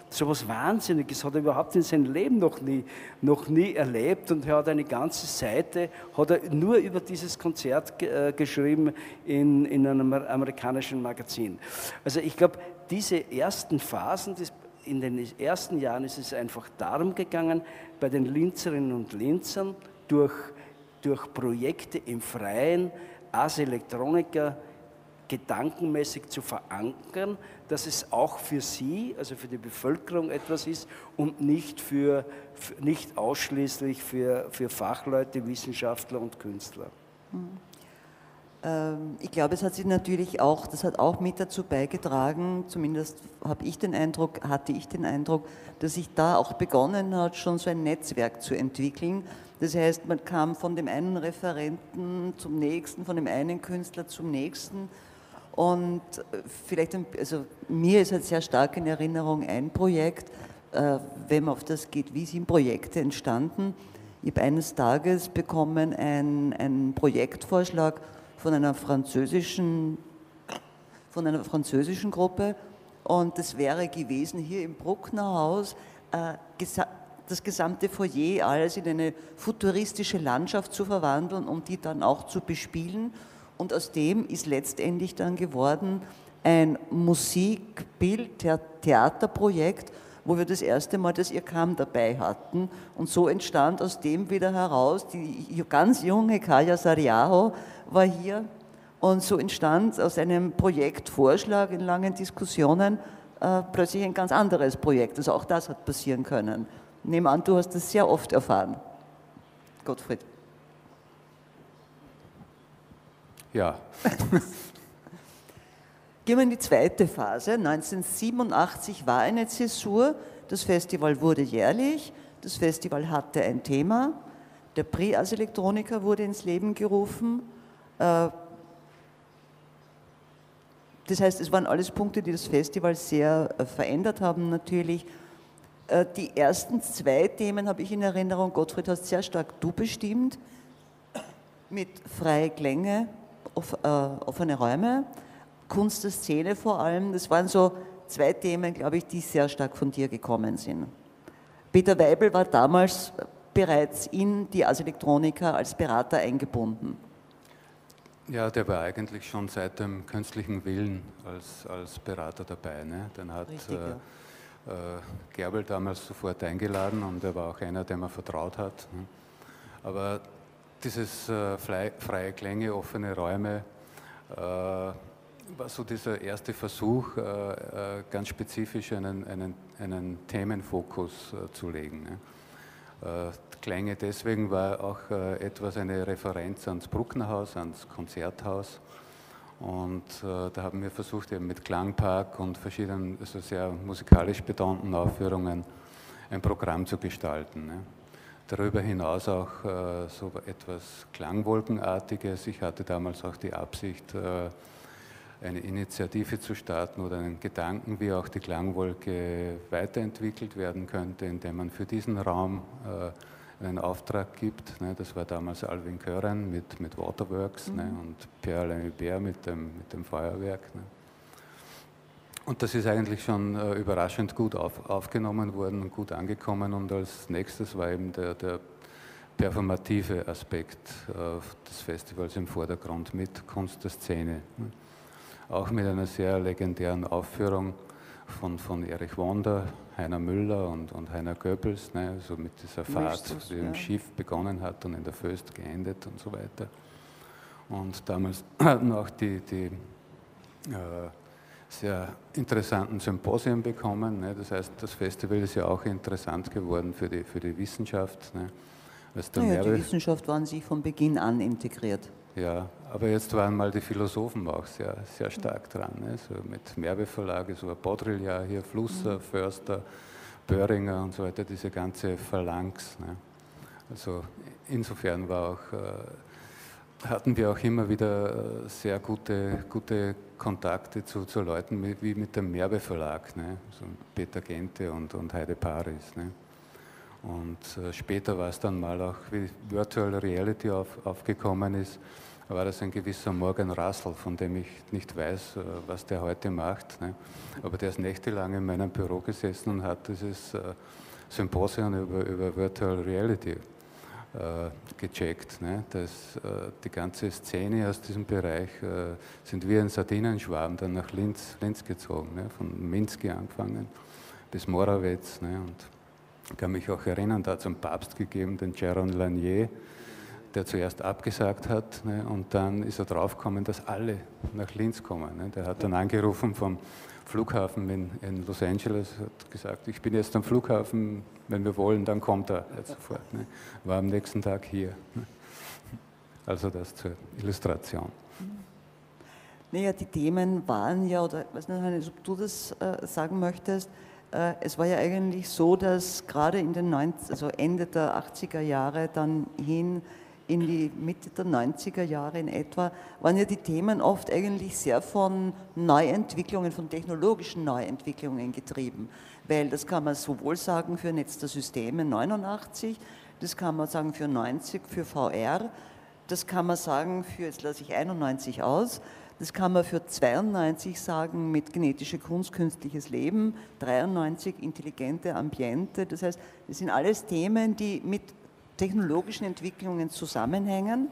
so was Wahnsinniges hat er überhaupt in seinem Leben noch nie, noch nie erlebt, und er hat eine ganze Seite hat er nur über dieses Konzert äh, geschrieben in, in einem amerikanischen Magazin. Also ich glaube, diese ersten Phasen, das, in den ersten Jahren ist es einfach darum gegangen, bei den Linzerinnen und Linzern durch, durch Projekte im Freien als Elektroniker gedankenmäßig zu verankern, dass es auch für sie, also für die Bevölkerung etwas ist und nicht, für, für, nicht ausschließlich für, für Fachleute, Wissenschaftler und Künstler. Mhm. Ähm, ich glaube, es hat sich natürlich auch, das hat auch mit dazu beigetragen, zumindest habe ich den Eindruck, hatte ich den Eindruck, dass sich da auch begonnen hat, schon so ein Netzwerk zu entwickeln. Das heißt, man kam von dem einen Referenten zum nächsten, von dem einen Künstler zum nächsten. Und vielleicht, also mir ist halt sehr stark in Erinnerung ein Projekt, äh, wenn man auf das geht, wie sind Projekte entstanden. Ich habe eines Tages bekommen einen, einen Projektvorschlag von einer französischen, von einer französischen Gruppe, und das wäre gewesen, hier im Bruckner Haus äh, gesa das gesamte Foyer alles in eine futuristische Landschaft zu verwandeln und die dann auch zu bespielen. Und aus dem ist letztendlich dann geworden ein Musikbild-Theaterprojekt, wo wir das erste Mal das IRCAM dabei hatten. Und so entstand aus dem wieder heraus, die ganz junge Kaya Sariaho war hier. Und so entstand aus einem Projektvorschlag in langen Diskussionen äh, plötzlich ein ganz anderes Projekt. Also auch das hat passieren können. Nehmen an, du hast das sehr oft erfahren. Gottfried. Ja. Gehen wir in die zweite Phase. neunzehnhundertsiebenundachtzig war eine Zäsur. Das Festival wurde jährlich. Das Festival hatte ein Thema. Der Prix als Elektroniker wurde ins Leben gerufen. Das heißt, es waren alles Punkte, die das Festival sehr verändert haben natürlich. Die ersten zwei Themen habe ich in Erinnerung. Gottfried, hast sehr stark du bestimmt. Mit freie Klänge, offene Räume, Kunst der Szene vor allem. Das waren so zwei Themen, glaube ich, die sehr stark von dir gekommen sind. Peter Weibel war damals bereits in die als Elektroniker, als Berater eingebunden. Ja, der war eigentlich schon seit dem künstlichen Willen als, als Berater dabei. Ne? Den hat Richtig, äh, ja. äh, Gerbel damals sofort eingeladen, und er war auch einer, dem er vertraut hat. Ne? Aber dieses äh, freie, freie Klänge, offene Räume, äh, war so dieser erste Versuch, äh, äh, ganz spezifisch einen, einen, einen Themenfokus äh, zu legen. Ne? Äh, Klänge deswegen war auch äh, etwas eine Referenz ans Brucknerhaus, ans Konzerthaus. Und äh, da haben wir versucht, eben mit Klangpark und verschiedenen, also sehr musikalisch betonten Aufführungen ein Programm zu gestalten. Ne? Darüber hinaus auch äh, so etwas Klangwolkenartiges. Ich hatte damals auch die Absicht, äh, eine Initiative zu starten oder einen Gedanken, wie auch die Klangwolke weiterentwickelt werden könnte, indem man für diesen Raum äh, einen Auftrag gibt. Ne? Das war damals Alvin Kören mit, mit Waterworks, mhm. ne? und Pierre-Alain Hubert mit dem, mit dem Feuerwerk. Ne? Und das ist eigentlich schon äh, überraschend gut auf, aufgenommen worden und gut angekommen. Und als nächstes war eben der, der performative Aspekt äh, des Festivals im Vordergrund mit Kunst der Szene. Ne? Auch mit einer sehr legendären Aufführung von, von Erich Wonder, Heiner Müller und, und Heiner Goebbels, ne? Also mit dieser Fahrt, die ja. im Schiff begonnen hat und in der Föst geendet und so weiter. Und damals hatten auch die, die äh, sehr interessanten Symposien bekommen. Ne? Das heißt, das Festival ist ja auch interessant geworden für die, für die Wissenschaft. Ne? Naja, die Wissenschaft waren sie von Beginn an integriert. Ja, aber jetzt waren mal die Philosophen auch sehr, sehr stark dran. Ne? So mit Merbe Verlage, so Baudrillard hier, Flusser, mhm. Förster, Böhringer und so weiter, diese ganze Phalanx. Ne? Also insofern war auch, äh, hatten wir auch immer wieder äh, sehr gute, gute Kontakte zu, zu Leuten mit, wie mit dem Merbe Verlag, ne? So Peter Gente und, und Heide Paris. Ne? Und äh, später war es dann mal auch, wie Virtual Reality auf, aufgekommen ist, war das ein gewisser Morgan Russell, von dem ich nicht weiß, was der heute macht. Ne? Aber der ist nächtelang in meinem Büro gesessen und hat dieses äh, Symposium über, über Virtual Reality äh, gecheckt. Ne? Das, äh, die ganze Szene aus diesem Bereich äh, sind wie ein Sardinenschwarm dann nach Linz, Linz gezogen, ne? Von Minsky angefangen bis Morawetz. Ne? Und ich kann mich auch erinnern, da hat es einen Papst gegeben, den Jaron Lanier, der zuerst abgesagt hat, ne, und dann ist er draufgekommen, dass alle nach Linz kommen. Ne. Der hat dann angerufen vom Flughafen in, in Los Angeles, hat gesagt, ich bin jetzt am Flughafen, wenn wir wollen, dann kommt er jetzt sofort. Ne. War am nächsten Tag hier. Ne. Also das zur Illustration. Naja, die Themen waren ja, oder ich weiß nicht, ob du das äh, sagen möchtest, äh, es war ja eigentlich so, dass gerade in den neunziger, also Ende der achtziger Jahre dann hin in die Mitte der neunziger Jahre in etwa, waren ja die Themen oft eigentlich sehr von Neuentwicklungen, von technologischen Neuentwicklungen getrieben. Weil das kann man sowohl sagen für Netz der Systeme neunundachtzig, das kann man sagen für neunzig, für V R, das kann man sagen für, jetzt lasse ich einundneunzig aus, das kann man für zweiundneunzig sagen mit genetische Kunst, künstliches Leben, dreiundneunzig intelligente Ambiente. Das heißt, das sind alles Themen, die mit technologischen Entwicklungen zusammenhängen.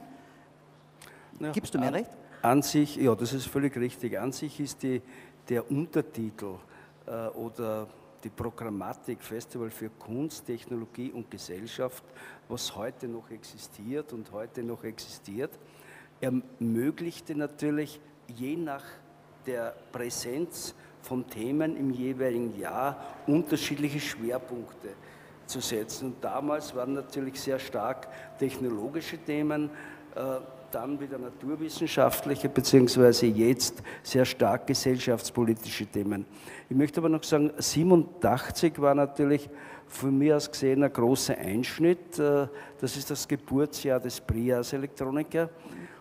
Ja, gibst du mir an, recht? An sich, ja, das ist völlig richtig. An sich ist die, der Untertitel äh, oder die Programmatik Festival für Kunst, Technologie und Gesellschaft, was heute noch existiert und heute noch existiert, ermöglichte natürlich je nach der Präsenz von Themen im jeweiligen Jahr unterschiedliche Schwerpunkte zu setzen. Und damals waren natürlich sehr stark technologische Themen, äh, dann wieder naturwissenschaftliche, beziehungsweise jetzt sehr stark gesellschaftspolitische Themen. Ich möchte aber noch sagen, siebenundachtzig war natürlich von mir aus gesehen ein großer Einschnitt. Äh, das ist das Geburtsjahr des Brias Electronica.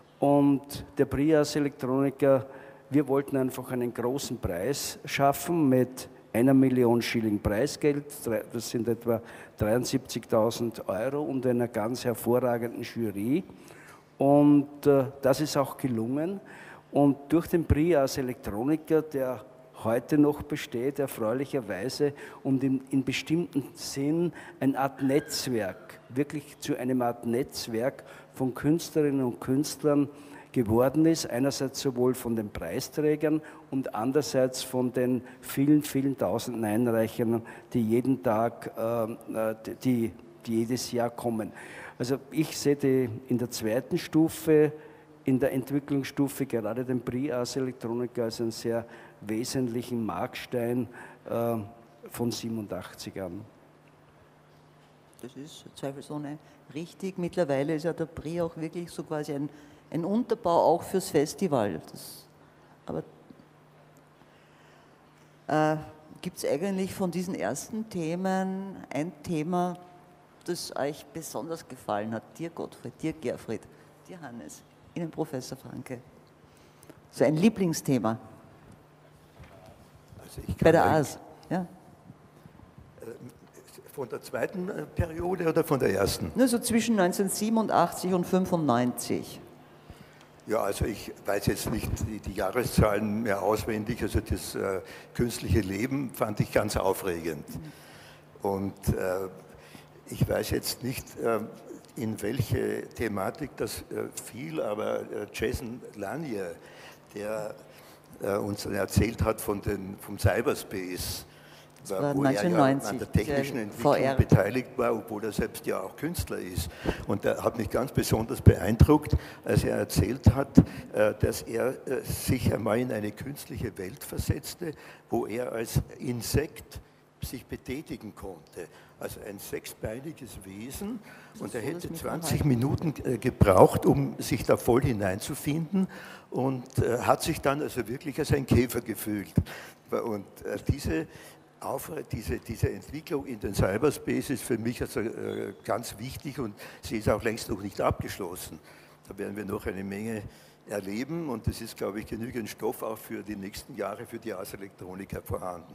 Und der Brias Electronica, wir wollten einfach einen großen Preis schaffen mit einer Million Schilling Preisgeld, das sind etwa dreiundsiebzigtausend Euro und einer ganz hervorragenden Jury. Und äh, das ist auch gelungen. Und durch den Brias Electronica, der heute noch besteht, erfreulicherweise, und in, in bestimmten Sinn eine Art Netzwerk, wirklich zu einem Art Netzwerk von Künstlerinnen und Künstlern geworden ist, einerseits sowohl von den Preisträgern und andererseits von den vielen, vielen tausenden Einreichern, die jeden Tag, äh, die, die jedes Jahr kommen. Also ich sehe die in der zweiten Stufe, in der Entwicklungsstufe gerade den Brias Electronica als einen sehr wesentlichen Markstein äh, von siebenundachtzig an. Das ist zweifelsohne richtig. Mittlerweile ist ja der Brie auch wirklich so quasi ein, ein Unterbau auch fürs Festival. Das, aber äh, gibt es eigentlich von diesen ersten Themen ein Thema, das euch besonders gefallen hat? Dir Gottfried, dir Gerfried, dir Hannes, Ihnen Professor Franke. So ein Lieblingsthema. Also ich bei der A S. Ja. Von der zweiten Periode oder von der ersten? Nur so zwischen neunzehnhundertsiebenundachtzig und fünfundneunzig. Ja, also ich weiß jetzt nicht die, die Jahreszahlen mehr auswendig. Also das äh, künstliche Leben fand ich ganz aufregend. Und äh, ich weiß jetzt nicht, äh, in welche Thematik das äh, fiel, aber äh, Jason Lanier, der äh, uns erzählt hat von den, vom Cyberspace, war wo er ja an der technischen Entwicklung V R beteiligt war, obwohl er selbst ja auch Künstler ist. Und er hat mich ganz besonders beeindruckt, als er erzählt hat, dass er sich einmal in eine künstliche Welt versetzte, wo er als Insekt sich betätigen konnte. Also ein sechsbeiniges Wesen, und er hätte zwanzig Minuten gebraucht, um sich da voll hineinzufinden, und hat sich dann also wirklich als ein Käfer gefühlt. Und diese Auf, diese, diese Entwicklung in den Cyberspace ist für mich also äh, ganz wichtig, und sie ist auch längst noch nicht abgeschlossen. Da werden wir noch eine Menge erleben, und es ist, glaube ich, genügend Stoff auch für die nächsten Jahre für die Ars Electronica vorhanden.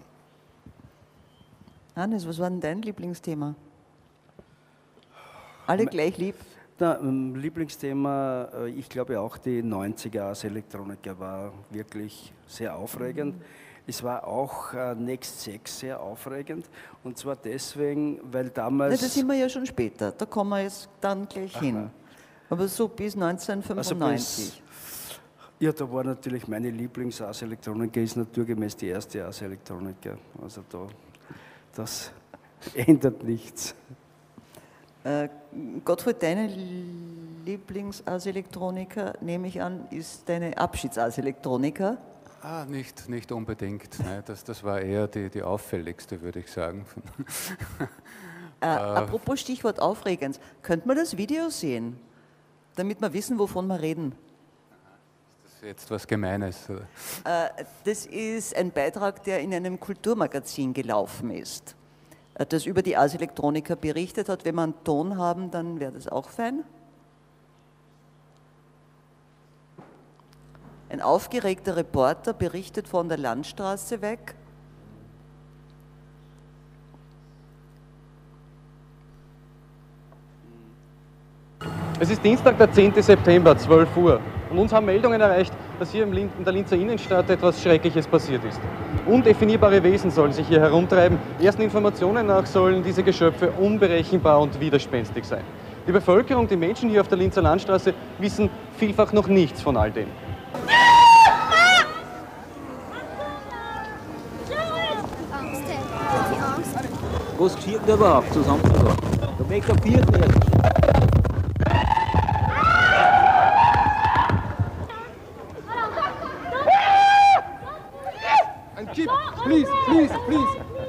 Hannes, was war denn dein Lieblingsthema? Alle gleich lieb? Na, Lieblingsthema, ich glaube auch die neunziger als Elektroniker war wirklich sehr aufregend. Mhm. Es war auch äh, Next sechs sehr aufregend und zwar deswegen, weil damals... Ja, da sind wir ja schon später, da kommen wir jetzt dann gleich Ach, hin. Ja. Aber so bis neunzehnhundertfünfundneunzig. Also bis, ja, da war natürlich meine Lieblings-Ars-Elektroniker, ist naturgemäß die erste Ars-Elektroniker. Also da, das ändert nichts. Äh, Gottfried, deine Lieblings-Ars-Elektroniker, nehme ich an, ist deine Abschieds-Ars-Elektroniker? Ah, nicht, nicht unbedingt. Nein, das, das war eher die, die auffälligste, würde ich sagen. äh, apropos Stichwort aufregend, könnte man das Video sehen, damit wir wissen, wovon wir reden? Ist das jetzt was Gemeines? Oder? Äh, das ist ein Beitrag, der in einem Kulturmagazin gelaufen ist, äh, das über die Ars Electronica berichtet hat. Wenn wir einen Ton haben, dann wäre das auch fein. Ein aufgeregter Reporter berichtet von der Landstraße weg. Es ist Dienstag, der zehnte September, zwölf Uhr. Und uns haben Meldungen erreicht, dass hier in der Linzer Innenstadt etwas Schreckliches passiert ist. Undefinierbare Wesen sollen sich hier herumtreiben. Ersten Informationen nach sollen diese Geschöpfe unberechenbar und widerspenstig sein. Die Bevölkerung, die Menschen hier auf der Linzer Landstraße wissen vielfach noch nichts von all dem. Was geschieht denn überhaupt zusammenzukommen? Da weg kapiert nicht. Ein Jeep, please, please, please.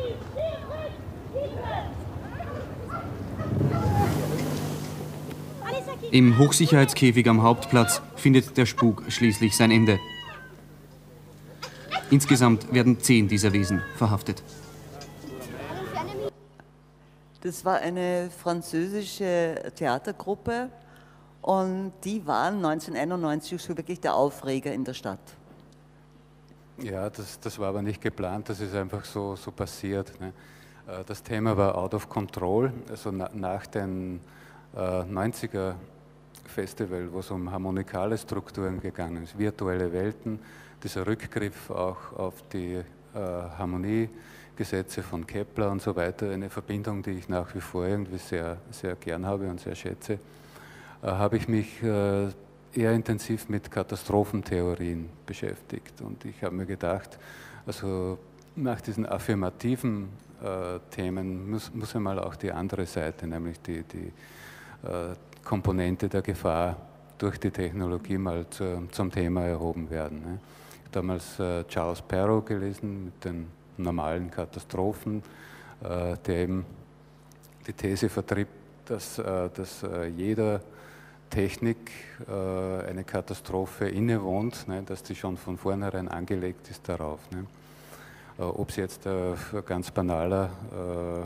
Im Hochsicherheitskäfig am Hauptplatz findet der Spuk schließlich sein Ende. Insgesamt werden zehn dieser Wesen verhaftet. Das war eine französische Theatergruppe und die waren neunzehnhunderteinundneunzig so wirklich der Aufreger in der Stadt. Ja, das, das war aber nicht geplant, das ist einfach so, so passiert. Ne? Das Thema war Out of Control, also na, nach dem äh, neunziger Festival, wo es um harmonikale Strukturen gegangen ist, virtuelle Welten, dieser Rückgriff auch auf die äh, Harmoniegesetze von Kepler und so weiter, eine Verbindung, die ich nach wie vor irgendwie sehr, sehr gern habe und sehr schätze, äh, habe ich mich äh, eher intensiv mit Katastrophentheorien beschäftigt. Und ich habe mir gedacht, also nach diesen affirmativen äh, Themen muss, muss einmal auch die andere Seite, nämlich die, die äh, Komponente der Gefahr durch die Technologie mal zu, zum Thema erhoben werden. Ne? Ich habe damals äh, Charles Perrow gelesen mit den normalen Katastrophen, äh, der eben die These vertritt, dass, äh, dass äh, jeder Technik äh, eine Katastrophe innewohnt, ne? Dass die schon von vornherein angelegt ist darauf. Ne? Äh, ob es jetzt ein äh, ganz banaler äh,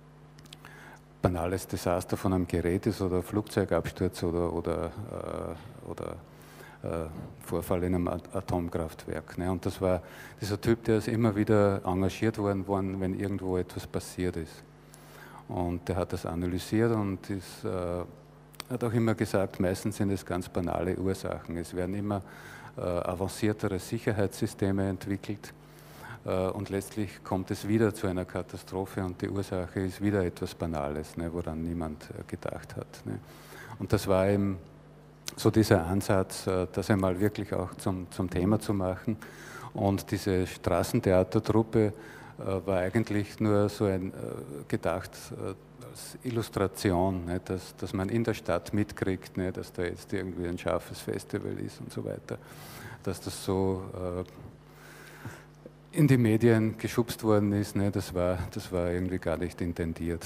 banales Desaster von einem Gerät ist oder Flugzeugabsturz oder, oder, äh, oder äh, Vorfall in einem Atomkraftwerk. Ne? Und das war dieser Typ, der ist immer wieder engagiert worden, worden, wenn irgendwo etwas passiert ist. Und der hat das analysiert und ist, äh, hat auch immer gesagt, meistens sind es ganz banale Ursachen. Es werden immer äh, avanciertere Sicherheitssysteme entwickelt. Und letztlich kommt es wieder zu einer Katastrophe und die Ursache ist wieder etwas Banales, ne, woran niemand gedacht hat. Ne. Und das war eben so dieser Ansatz, das einmal wirklich auch zum, zum Thema zu machen. Und diese Straßentheatertruppe war eigentlich nur so ein, gedacht als Illustration, ne, dass, dass man in der Stadt mitkriegt, ne, dass da jetzt irgendwie ein scharfes Festival ist und so weiter. Dass das so in die Medien geschubst worden ist, ne, das war, das war irgendwie gar nicht intendiert.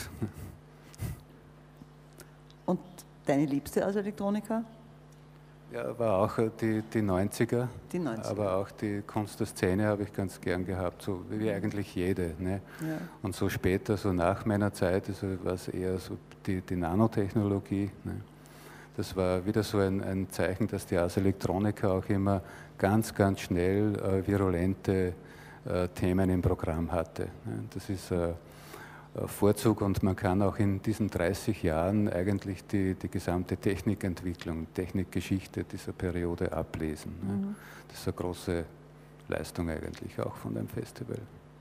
Und deine Liebste als Elektroniker? Ja, war auch die, die neunziger, die neunziger, aber auch die Kunst der Szene habe ich ganz gern gehabt, so wie eigentlich jede. Ne? Ja. Und so später, so nach meiner Zeit, also war es eher so die, die Nanotechnologie. Ne? Das war wieder so ein, ein Zeichen, dass die Ars Electronica auch immer ganz, ganz schnell äh, virulente Themen im Programm hatte. Das ist, Vorzug und man kann auch in diesen dreißig Jahren eigentlich die, die gesamte Technikentwicklung, Technikgeschichte dieser Periode ablesen. Mhm. Das ist eine große Leistung eigentlich auch von dem Festival.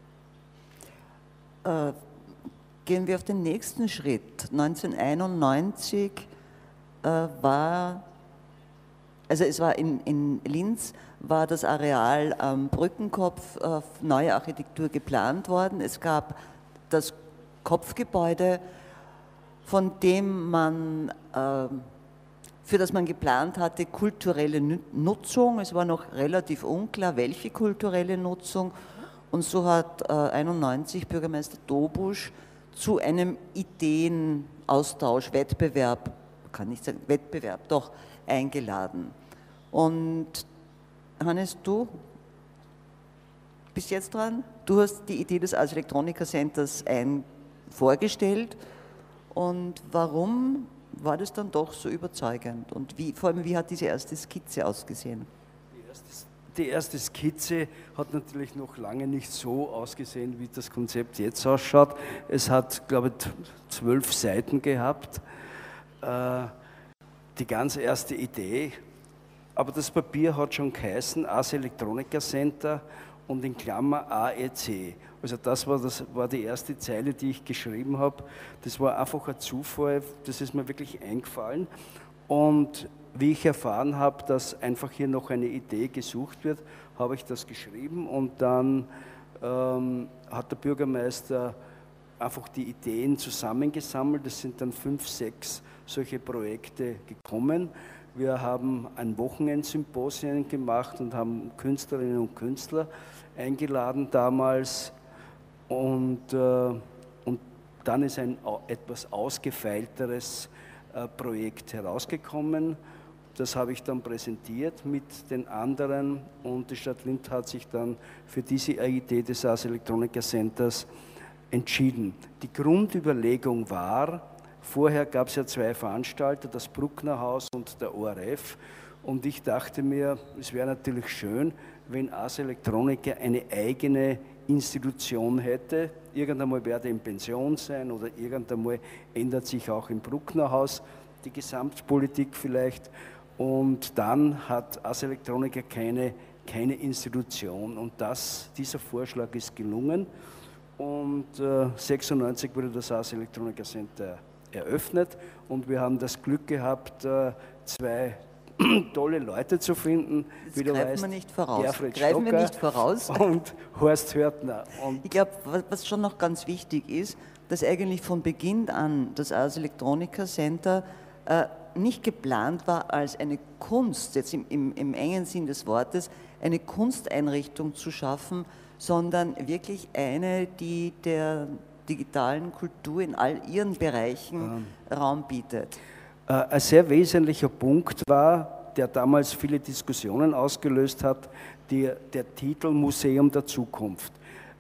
Äh, gehen wir auf den nächsten Schritt. neunzehnhunderteinundneunzig äh, war, also es war in, in Linz, war das Areal am Brückenkopf auf neue Architektur geplant worden. Es gab das Kopfgebäude, von dem man, äh, für das man geplant hatte, kulturelle Nutzung. Es war noch relativ unklar, welche kulturelle Nutzung. Und so hat äh, einundneunzig Bürgermeister Dobusch zu einem Ideenaustausch, Wettbewerb, kann nicht sagen Wettbewerb, doch eingeladen. Und Hannes, du bist jetzt dran. Du hast die Idee des Ars Electronica Centers ein vorgestellt. Und warum war das dann doch so überzeugend? Und wie, vor allem, wie hat diese erste Skizze ausgesehen? Die erste, die erste Skizze hat natürlich noch lange nicht so ausgesehen, wie das Konzept jetzt ausschaut. Es hat, glaube ich, zwölf Seiten gehabt. Äh, die ganz erste Idee, aber das Papier hat schon geheißen, Ars Electronica Center und in Klammer A E C. Also das war, das war die erste Zeile, die ich geschrieben habe. Das war einfach ein Zufall, das ist mir wirklich eingefallen. Und wie ich erfahren habe, dass einfach hier noch eine Idee gesucht wird, habe ich das geschrieben und dann ähm, hat der Bürgermeister einfach die Ideen zusammengesammelt. Es sind dann fünf, sechs solche Projekte gekommen. Wir haben ein Wochenendsymposium gemacht und haben Künstlerinnen und Künstler eingeladen damals. Und, äh, und dann ist ein etwas ausgefeilteres äh, Projekt herausgekommen. Das habe ich dann präsentiert mit den anderen und die Stadt Linz hat sich dann für diese Idee des Ars Electronica Centers entschieden. Die Grundüberlegung war, vorher gab es ja zwei Veranstalter, das Bruckner Haus und der O R F. Und ich dachte mir, es wäre natürlich schön, wenn Ars Electronica eine eigene Institution hätte. Irgendeinmal werde in Pension sein oder irgendeinmal ändert sich auch im Bruckner Haus die Gesamtpolitik vielleicht. Und dann hat Ars Electronica keine, keine Institution. Und das, dieser Vorschlag ist gelungen. Und äh, sechsundneunzig wurde das Ars Electronica Center eröffnet und wir haben das Glück gehabt, äh, zwei tolle Leute zu finden, das wie du greifen weißt, wir nicht voraus. Gerfried Greifen wir Stocker nicht voraus. und Horst Hörtner. Und ich glaube, was schon noch ganz wichtig ist, dass eigentlich von Beginn an das Ars Electronica Center äh, nicht geplant war als eine Kunst, jetzt im, im, im engen Sinn des Wortes, eine Kunsteinrichtung zu schaffen, sondern wirklich eine, die der digitalen Kultur in all ihren Bereichen ähm. Raum bietet. Ein sehr wesentlicher Punkt war, der damals viele Diskussionen ausgelöst hat, der, der Titel Museum der Zukunft.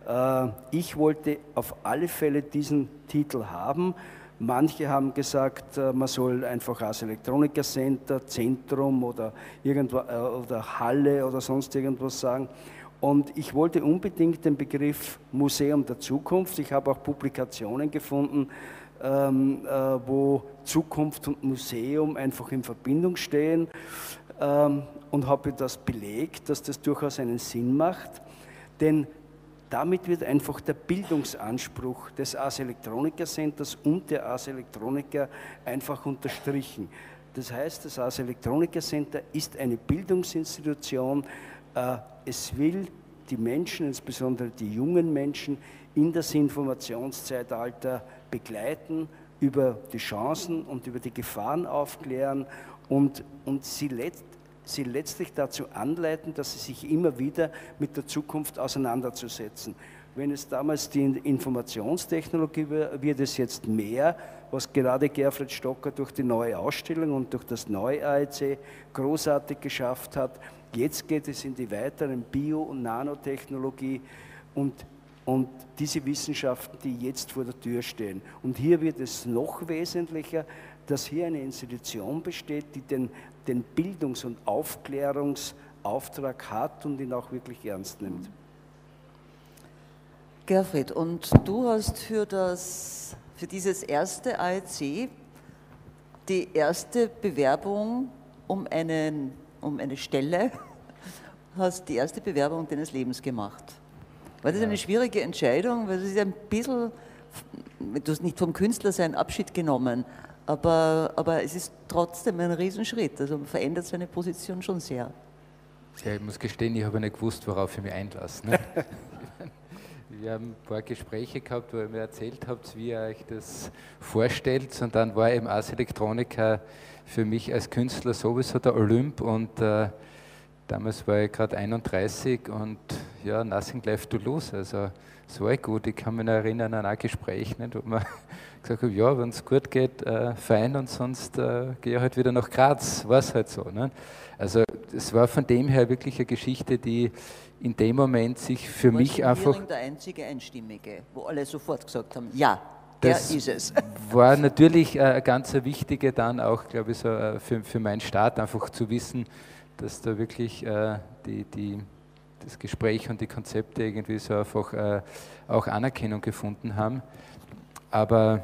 Ich wollte auf alle Fälle diesen Titel haben. Manche haben gesagt, man soll einfach Ars Electronica Center, Zentrum oder, irgendwo, oder Halle oder sonst irgendwas sagen. Und ich wollte unbedingt den Begriff Museum der Zukunft. Ich habe auch Publikationen gefunden, ähm, äh, wo Zukunft und Museum einfach in Verbindung stehen ähm, und habe das belegt, dass das durchaus einen Sinn macht. Denn damit wird einfach der Bildungsanspruch des Ars Electronica Centers und der Ars Electronica einfach unterstrichen. Das heißt, das Ars Electronica Center ist eine Bildungsinstitution. Es will die Menschen, insbesondere die jungen Menschen, in das Informationszeitalter begleiten, über die Chancen und über die Gefahren aufklären und, und sie, let, sie letztlich dazu anleiten, dass sie sich immer wieder mit der Zukunft auseinanderzusetzen. Wenn es damals die Informationstechnologie war, wird es jetzt mehr, was gerade Gerfried Stocker durch die neue Ausstellung und durch das neue A E C großartig geschafft hat. Jetzt geht es in die weiteren Bio- und Nanotechnologie und, und diese Wissenschaften, die jetzt vor der Tür stehen. Und hier wird es noch wesentlicher, dass hier eine Institution besteht, die den, den Bildungs- und Aufklärungsauftrag hat und ihn auch wirklich ernst nimmt. Gerfried, und du hast für, das, für dieses erste A E C die erste Bewerbung um, einen, um eine Stelle, hast die erste Bewerbung deines Lebens gemacht. War das eine schwierige Entscheidung? Weil das ist ein bisschen, du hast nicht vom Künstlersein Abschied genommen, aber, aber es ist trotzdem ein Riesenschritt. Also man verändert seine Position schon sehr. Ja, ich muss gestehen, ich habe nicht gewusst, worauf ich mich einlasse. Ne? Wir haben ein paar Gespräche gehabt, wo ihr mir erzählt habt, wie ihr euch das vorstellt. Und dann war eben Ars Electronica für mich als Künstler sowieso der Olymp. Und äh, damals war ich gerade einunddreißig und ja, nothing left to lose. Also es war gut. Ich kann mich noch erinnern an ein Gespräch, nicht, wo man gesagt hat, ja, wenn es gut geht, äh, fein, und sonst äh, gehe ich halt wieder nach Graz. War es halt so. Nicht? Also es war von dem her wirklich eine Geschichte, die in dem Moment sich für mich einfach... der einzige Einstimmige, wo alle sofort gesagt haben, ja, der das ist es. War natürlich eine ganz wichtige dann auch, glaube ich, so für, für meinen Start, einfach zu wissen, dass da wirklich äh, die, die, das Gespräch und die Konzepte irgendwie so einfach äh, auch Anerkennung gefunden haben. Aber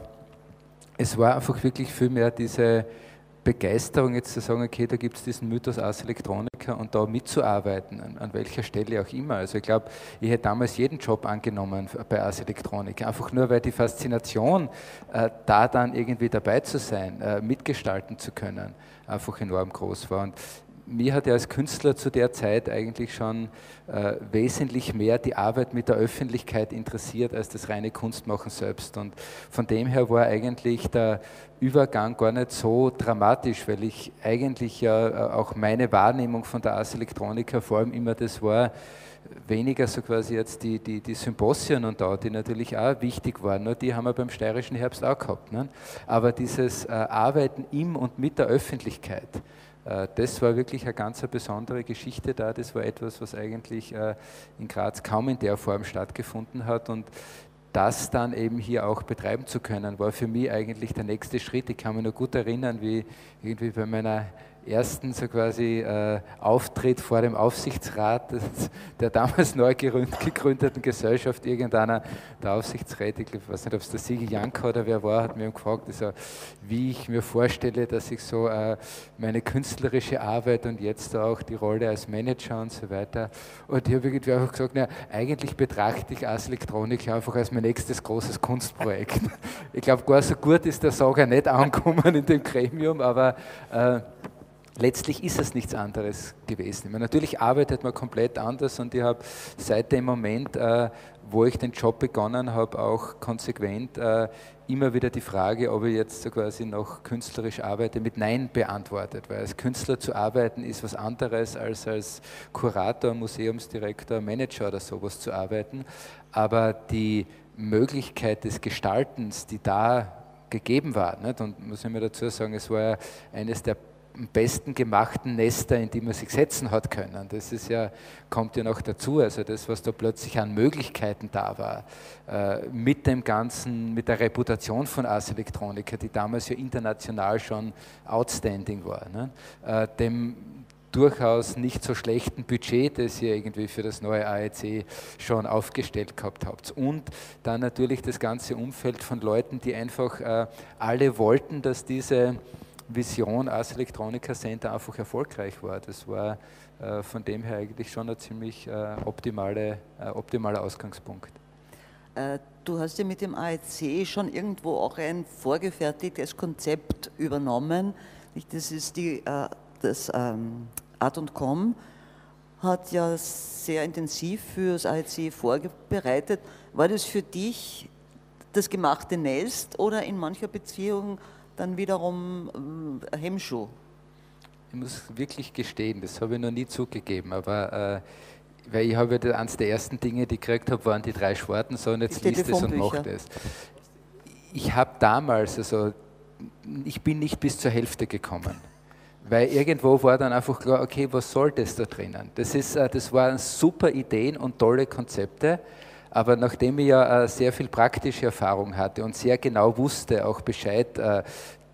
es war einfach wirklich viel mehr diese Begeisterung, jetzt zu sagen, okay, da gibt es diesen Mythos Ars Electronica und da mitzuarbeiten, an, an welcher Stelle auch immer. Also ich glaube, ich hätte damals jeden Job angenommen bei Ars Electronica, einfach nur, weil die Faszination, äh, da dann irgendwie dabei zu sein, äh, mitgestalten zu können, einfach enorm groß war. Und mir hat ja als Künstler zu der Zeit eigentlich schon äh, wesentlich mehr die Arbeit mit der Öffentlichkeit interessiert als das reine Kunstmachen selbst. Und von dem her war eigentlich der Übergang gar nicht so dramatisch, weil ich eigentlich ja äh, auch meine Wahrnehmung von der Ars Electronica vor allem immer das war, weniger so quasi jetzt die, die, die Symposien und da, die natürlich auch wichtig waren, nur die haben wir beim Steirischen Herbst auch gehabt. Ne? Aber dieses äh, Arbeiten im und mit der Öffentlichkeit, das war wirklich eine ganz besondere Geschichte da. Das war etwas, was eigentlich in Graz kaum in der Form stattgefunden hat. Und das dann eben hier auch betreiben zu können, war für mich eigentlich der nächste Schritt. Ich kann mich noch gut erinnern, wie irgendwie bei meiner ersten so quasi äh, Auftritt vor dem Aufsichtsrat der damals neu gegründeten Gesellschaft, irgendeiner der Aufsichtsräte, ich weiß nicht, ob es der Sigi Janka oder wer war, hat mir gefragt, also, wie ich mir vorstelle, dass ich so äh, meine künstlerische Arbeit und jetzt auch die Rolle als Manager und so weiter, und ich habe irgendwie einfach gesagt, na, eigentlich betrachte ich Ars Electronica einfach als mein nächstes großes Kunstprojekt. Ich glaube, gar so gut ist der Sager nicht angekommen in dem Gremium, aber äh, letztlich ist es nichts anderes gewesen. Meine, natürlich arbeitet man komplett anders, und ich habe seit dem Moment, äh, wo ich den Job begonnen habe, auch konsequent äh, immer wieder die Frage, ob ich jetzt so quasi noch künstlerisch arbeite, mit Nein beantwortet. Weil als Künstler zu arbeiten ist was anderes als als Kurator, Museumsdirektor, Manager oder sowas zu arbeiten. Aber die Möglichkeit des Gestaltens, die da gegeben war, nicht? Und muss ich mir dazu sagen, es war ja eines der am besten gemachten Nester, in die man sich setzen hat können. Das ist ja, kommt ja noch dazu, also das, was da plötzlich an Möglichkeiten da war, äh, mit dem Ganzen, mit der Reputation von Ars Electronica, die damals ja international schon outstanding war, ne? äh, dem durchaus nicht so schlechten Budget, das ihr irgendwie für das neue A E C schon aufgestellt gehabt habt. Und dann natürlich das ganze Umfeld von Leuten, die einfach äh, alle wollten, dass diese Vision Ars Electronica Center einfach erfolgreich war. Das war äh, von dem her eigentlich schon ein ziemlich äh, optimale, äh, optimaler Ausgangspunkt. Äh, du hast ja mit dem A E C schon irgendwo auch ein vorgefertigtes Konzept übernommen. Das ist die, äh, das ähm, Art und Com hat ja sehr intensiv für das A E C vorbereitet. War das für dich das gemachte Nest oder in mancher Beziehung dann wiederum äh, Hemmschuh? Ich muss wirklich gestehen, das habe ich noch nie zugegeben, aber äh, weil ich habe ja eines der ersten Dinge, die ich gekriegt habe, waren die drei Schwarten, so, und jetzt liest es und macht es. Ich habe damals, also ich bin nicht bis zur Hälfte gekommen, weil irgendwo war dann einfach klar, okay, was soll das da drinnen? Das, ist, äh, das waren super Ideen und tolle Konzepte. Aber nachdem ich ja äh, sehr viel praktische Erfahrung hatte und sehr genau wusste, auch Bescheid, äh,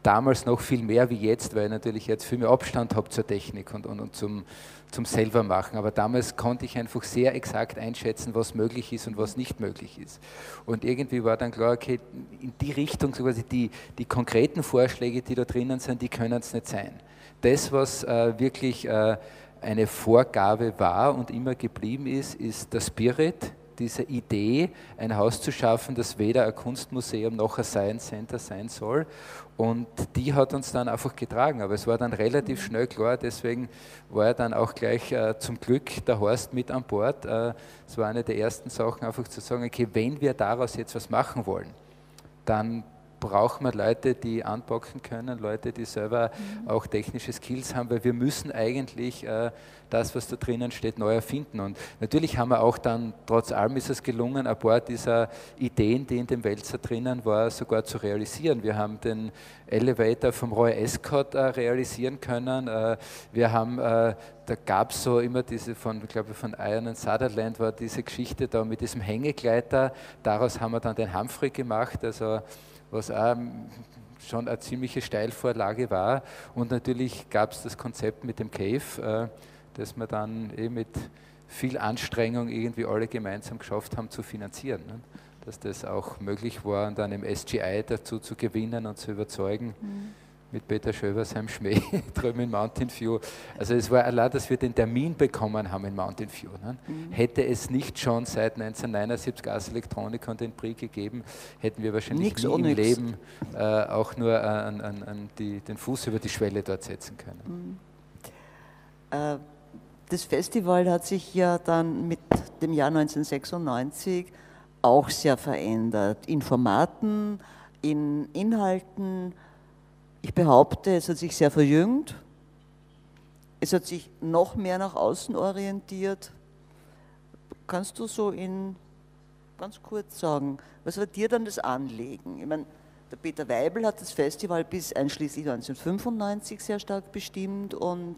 damals noch viel mehr wie jetzt, weil ich natürlich jetzt viel mehr Abstand habe zur Technik und, und, und zum, zum Selbermachen. Aber damals konnte ich einfach sehr exakt einschätzen, was möglich ist und was nicht möglich ist. Und irgendwie war dann klar, okay, in die Richtung, so quasi die, die konkreten Vorschläge, die da drinnen sind, die können es nicht sein. Das, was äh, wirklich äh, eine Vorgabe war und immer geblieben ist, ist der Spirit, diese Idee, ein Haus zu schaffen, das weder ein Kunstmuseum noch ein Science Center sein soll. Und die hat uns dann einfach getragen. Aber es war dann relativ schnell klar, deswegen war ja dann auch gleich äh, zum Glück der Horst mit an Bord. Äh, es war eine der ersten Sachen, einfach zu sagen, okay, wenn wir daraus jetzt was machen wollen, dann brauchen wir Leute, die anpacken können, Leute, die selber mhm. auch technische Skills haben, weil wir müssen eigentlich äh, das, was da drinnen steht, neu erfinden. Und natürlich haben wir auch dann, trotz allem ist es gelungen, ein paar dieser Ideen, die in dem Wälzer drinnen war, sogar zu realisieren. Wir haben den Elevator vom Roy Escott äh, realisieren können. Äh, wir haben, äh, da gab es so immer diese, von, ich glaube von Iron and Sutherland war diese Geschichte da mit diesem Hängegleiter. Daraus haben wir dann den Humphrey gemacht, also was auch schon eine ziemliche Steilvorlage war. Und natürlich gab es das Konzept mit dem Cave, das wir dann eh mit viel Anstrengung irgendwie alle gemeinsam geschafft haben zu finanzieren. Dass das auch möglich war und dann im S G I dazu zu gewinnen und zu überzeugen. Mhm. Mit Peter Schöbersheim Schmäh drüben in Mountain View. Also es war allein, dass wir den Termin bekommen haben in Mountain View. Ne? Mhm. Hätte es nicht schon seit neunzehnhundertneunundsiebzig Ars Electronica den Prix gegeben, hätten wir wahrscheinlich nix nie im nix. Leben äh, auch nur an, an, an die, den Fuß über die Schwelle dort setzen können. Mhm. Äh, das Festival hat sich ja dann mit dem Jahr neunzehnhundertsechsundneunzig auch sehr verändert. In Formaten, in Inhalten. Ich behaupte, es hat sich sehr verjüngt, es hat sich noch mehr nach außen orientiert. Kannst du so in ganz kurz sagen, was war dir dann das Anliegen? Ich meine, der Peter Weibel hat das Festival bis einschließlich neunzehnhundertfünfundneunzig sehr stark bestimmt und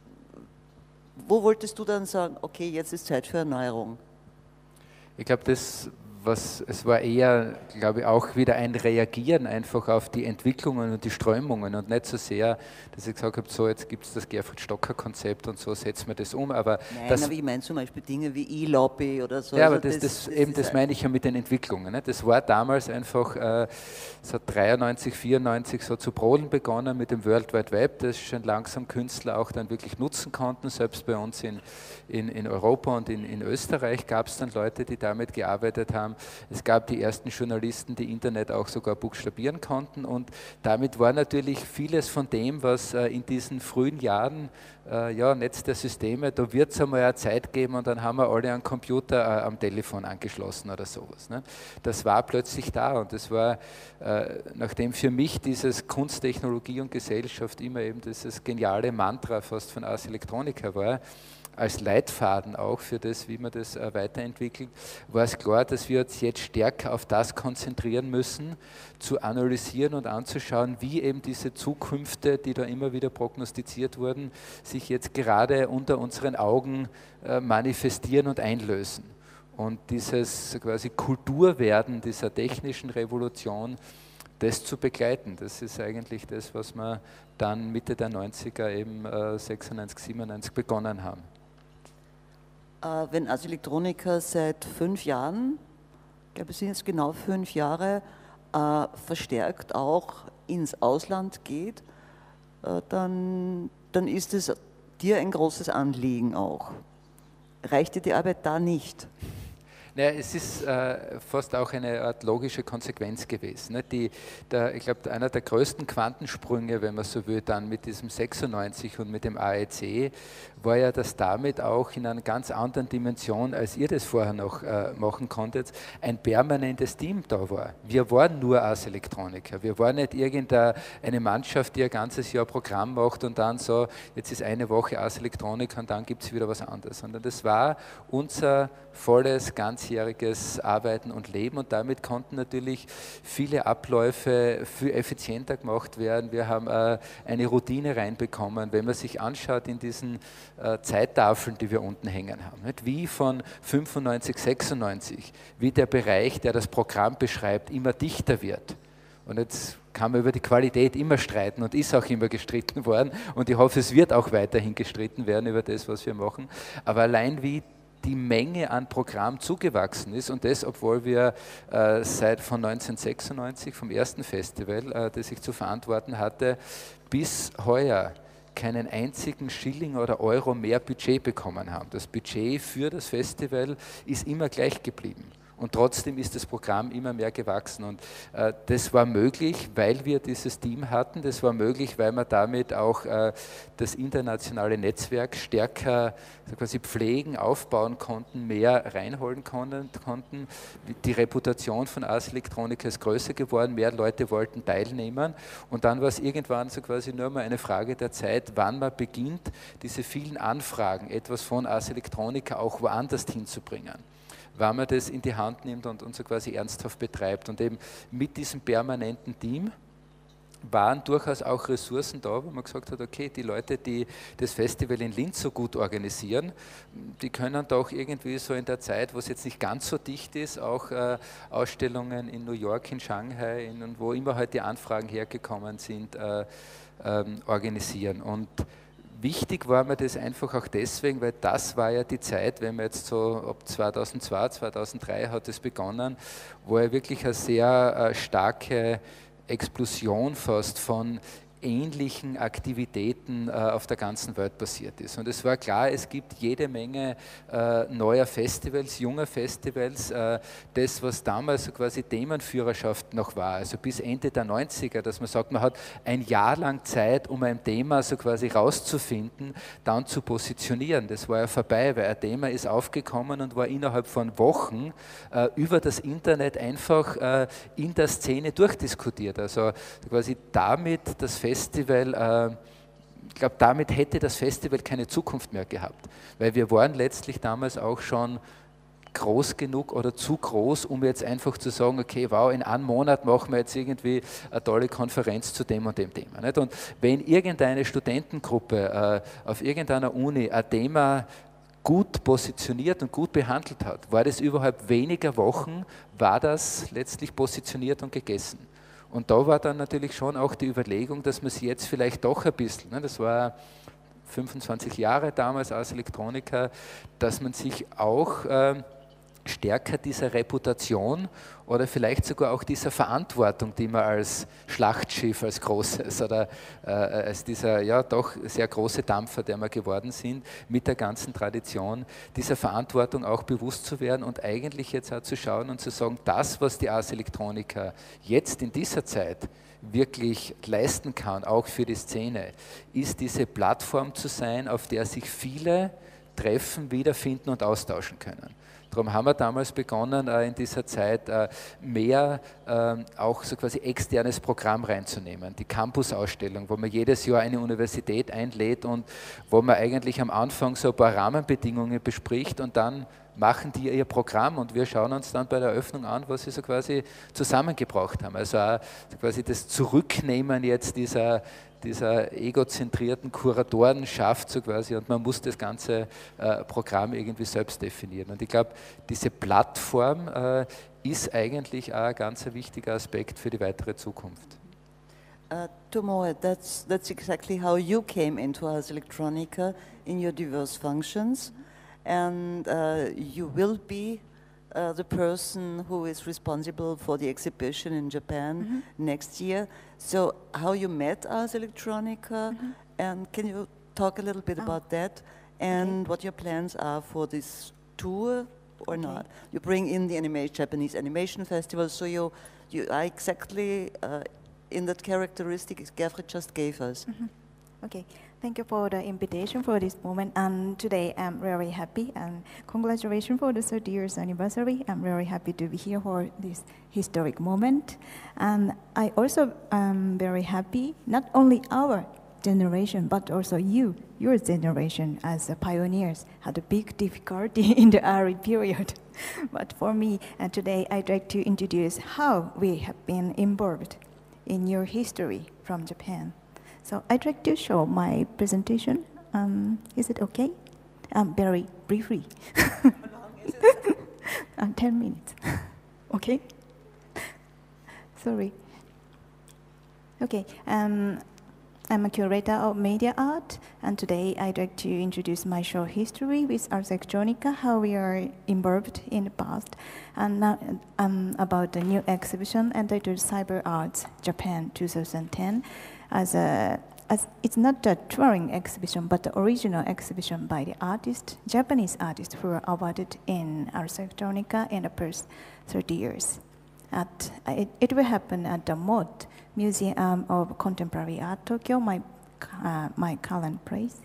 wo wolltest du dann sagen, okay, jetzt ist Zeit für Erneuerung? Ich glaube, das Was, es war eher, glaube ich, auch wieder ein Reagieren einfach auf die Entwicklungen und die Strömungen und nicht so sehr, dass ich gesagt habe, so jetzt gibt es das Gerfried Stocker Konzept und so setzen wir das um. Aber Nein, das, aber ich meine zum Beispiel Dinge wie E-Lobby oder so. Ja, aber also das, das, das, eben, das meine ich ja mit den Entwicklungen. Ne? Das war damals einfach, äh, es hat dreiundneunzig, vierundneunzig so zu brodeln begonnen mit dem World Wide Web, das schon langsam Künstler auch dann wirklich nutzen konnten. Selbst bei uns in, in, in Europa und in, in Österreich gab es dann Leute, die damit gearbeitet haben. Es gab die ersten Journalisten, die Internet auch sogar buchstabieren konnten und damit war natürlich vieles von dem, was äh, in diesen frühen Jahren, äh, ja, Netz der Systeme, da wird es einmal eine Zeit geben und dann haben wir alle einen Computer äh, am Telefon angeschlossen oder sowas. Ne? Das war plötzlich da und das war, äh, nachdem für mich dieses Kunst, Technologie und Gesellschaft immer eben dieses geniale Mantra fast von Ars Electronica war, als Leitfaden auch für das, wie man das äh, weiterentwickelt, war es klar, dass wir uns jetzt stärker auf das konzentrieren müssen, zu analysieren und anzuschauen, wie eben diese Zukünfte, die da immer wieder prognostiziert wurden, sich jetzt gerade unter unseren Augen äh, manifestieren und einlösen. Und dieses quasi Kulturwerden dieser technischen Revolution, das zu begleiten, das ist eigentlich das, was wir dann Mitte der neunziger, eben äh, sechsundneunzig, siebenundneunzig begonnen haben. Wenn Ars Electronica seit fünf Jahren, ich glaube es sind jetzt genau fünf Jahre, äh, verstärkt auch ins Ausland geht, äh, dann, dann ist es dir ein großes Anliegen auch. Reicht dir die Arbeit da nicht? Naja, es ist äh, fast auch eine Art logische Konsequenz gewesen. Ne? Die, der, ich glaube, einer der größten Quantensprünge, wenn man so will, dann mit diesem sechsundneunzig und mit dem A E C, war ja, dass damit auch in einer ganz anderen Dimension, als ihr das vorher noch äh, machen konntet, ein permanentes Team da war. Wir waren nur Ars Electronica. Wir waren nicht irgendeine Mannschaft, die ein ganzes Jahr Programm macht und dann so, jetzt ist eine Woche Ars Electronica und dann gibt es wieder was anderes. Sondern das war unser volles, ganzjähriges Arbeiten und Leben und damit konnten natürlich viele Abläufe viel effizienter gemacht werden. Wir haben äh, eine Routine reinbekommen, wenn man sich anschaut in diesen äh, Zeittafeln, die wir unten hängen haben, nicht? Wie von fünfundneunzig, sechsundneunzig, wie der Bereich, der das Programm beschreibt, immer dichter wird. Und jetzt kann man über die Qualität immer streiten und ist auch immer gestritten worden und ich hoffe, es wird auch weiterhin gestritten werden über das, was wir machen. Aber allein wie die Menge an Programm zugewachsen ist und das, obwohl wir äh, seit von neunzehnhundertsechsundneunzig, vom ersten Festival, äh, das ich zu verantworten hatte, bis heuer keinen einzigen Schilling oder Euro mehr Budget bekommen haben. Das Budget für das Festival ist immer gleich geblieben. Und trotzdem ist das Programm immer mehr gewachsen. Und äh, das war möglich, weil wir dieses Team hatten. Das war möglich, weil wir damit auch äh, das internationale Netzwerk stärker so quasi pflegen, aufbauen konnten, mehr reinholen konnten, konnten. Die Reputation von Ars Electronica ist größer geworden, mehr Leute wollten teilnehmen. Und dann war es irgendwann so quasi nur mal eine Frage der Zeit, wann man beginnt, diese vielen Anfragen, etwas von Ars Electronica auch woanders hinzubringen. Wann man das in die Hand nimmt und, und so quasi ernsthaft betreibt. Und eben mit diesem permanenten Team waren durchaus auch Ressourcen da, wo man gesagt hat, okay, die Leute, die das Festival in Linz so gut organisieren, die können doch irgendwie so in der Zeit, wo es jetzt nicht ganz so dicht ist, auch äh, Ausstellungen in New York, in Shanghai, in, und wo immer halt die Anfragen hergekommen sind, äh, ähm, organisieren. Und wichtig war mir das einfach auch deswegen, weil das war ja die Zeit, wenn man jetzt so ab zweitausendzwei, zweitausenddrei hat es begonnen, wo ja wirklich eine sehr äh, starke Explosion fast von ähnlichen Aktivitäten äh, auf der ganzen Welt passiert ist. Und es war klar, es gibt jede Menge äh, neuer Festivals, junger Festivals, äh, das, was damals so quasi Themenführerschaft noch war, also bis Ende der neunziger, dass man sagt, man hat ein Jahr lang Zeit, um ein Thema so quasi rauszufinden, dann zu positionieren. Das war ja vorbei, weil ein Thema ist aufgekommen und war innerhalb von Wochen äh, über das Internet einfach äh, in der Szene durchdiskutiert. Also quasi damit das Festival, äh, ich glaube, damit hätte das Festival keine Zukunft mehr gehabt, weil wir waren letztlich damals auch schon groß genug oder zu groß, um jetzt einfach zu sagen, okay, wow, in einem Monat machen wir jetzt irgendwie eine tolle Konferenz zu dem und dem Thema. Nicht? Und wenn irgendeine Studentengruppe äh, auf irgendeiner Uni ein Thema gut positioniert und gut behandelt hat, war das überhalb weniger Wochen, war das letztlich positioniert und gegessen. Und da war dann natürlich schon auch die Überlegung, dass man sich jetzt vielleicht doch ein bisschen, ne, das war fünfundzwanzig Jahre damals als Electronica, dass man sich auch äh, stärker dieser Reputation oder vielleicht sogar auch dieser Verantwortung, die man als Schlachtschiff, als großes oder äh, als dieser ja doch sehr große Dampfer, der wir geworden sind, mit der ganzen Tradition, dieser Verantwortung auch bewusst zu werden und eigentlich jetzt auch zu schauen und zu sagen, das, was die Ars Electronica jetzt in dieser Zeit wirklich leisten kann, auch für die Szene, ist diese Plattform zu sein, auf der sich viele treffen, wiederfinden und austauschen können. Darum haben wir damals begonnen, in dieser Zeit mehr auch so quasi externes Programm reinzunehmen. Die Campus-Ausstellung, wo man jedes Jahr eine Universität einlädt und wo man eigentlich am Anfang so ein paar Rahmenbedingungen bespricht und dann machen die ihr Programm und wir schauen uns dann bei der Eröffnung an, was sie so quasi zusammengebracht haben. Also auch so quasi das Zurücknehmen jetzt dieser dieser egozentrierten Kuratorenschaft so quasi und man muss das ganze äh, Programm irgendwie selbst definieren. Und ich glaube, diese Plattform äh, ist eigentlich auch ein ganz wichtiger Aspekt für die weitere Zukunft. Uh, Tomoe, that's, that's exactly how you came into Ars Electronica in your diverse functions, and uh, you will be Uh, the person who is responsible for the exhibition in Japan mm-hmm. next year. So how you met Ars Electronica, mm-hmm. and can you talk a little bit oh. about that, and okay. what your plans are for this tour or okay. not? You bring in the anima- Japanese Animation Festival, so you, you are exactly uh, in that characteristic Gerfried just gave us. Mm-hmm. Okay. Thank you for the invitation for this moment. And today I'm very happy and congratulations for the thirty years anniversary. I'm very happy to be here for this historic moment. And I also am very happy, not only our generation, but also you, your generation as the pioneers had a big difficulty in the early period. But for me, uh, today I'd like to introduce how we have been involved in your history from Japan. So I'd like to show my presentation. Um, is it okay? Um, very briefly. How long is it? um, ten minutes. Okay? Sorry. Okay, um, I'm a curator of media art, and today I'd like to introduce my short history with Ars Electronica, how we are involved in the past, and now um, about the new exhibition entitled Cyber Arts Japan twenty ten. As a, as it's not a touring exhibition, but the original exhibition by the artist, Japanese artists who were awarded in Ars Electronica in the first thirty years. At, it, it will happen at the M O D, Museum of Contemporary Art, Tokyo, my, uh, my current place.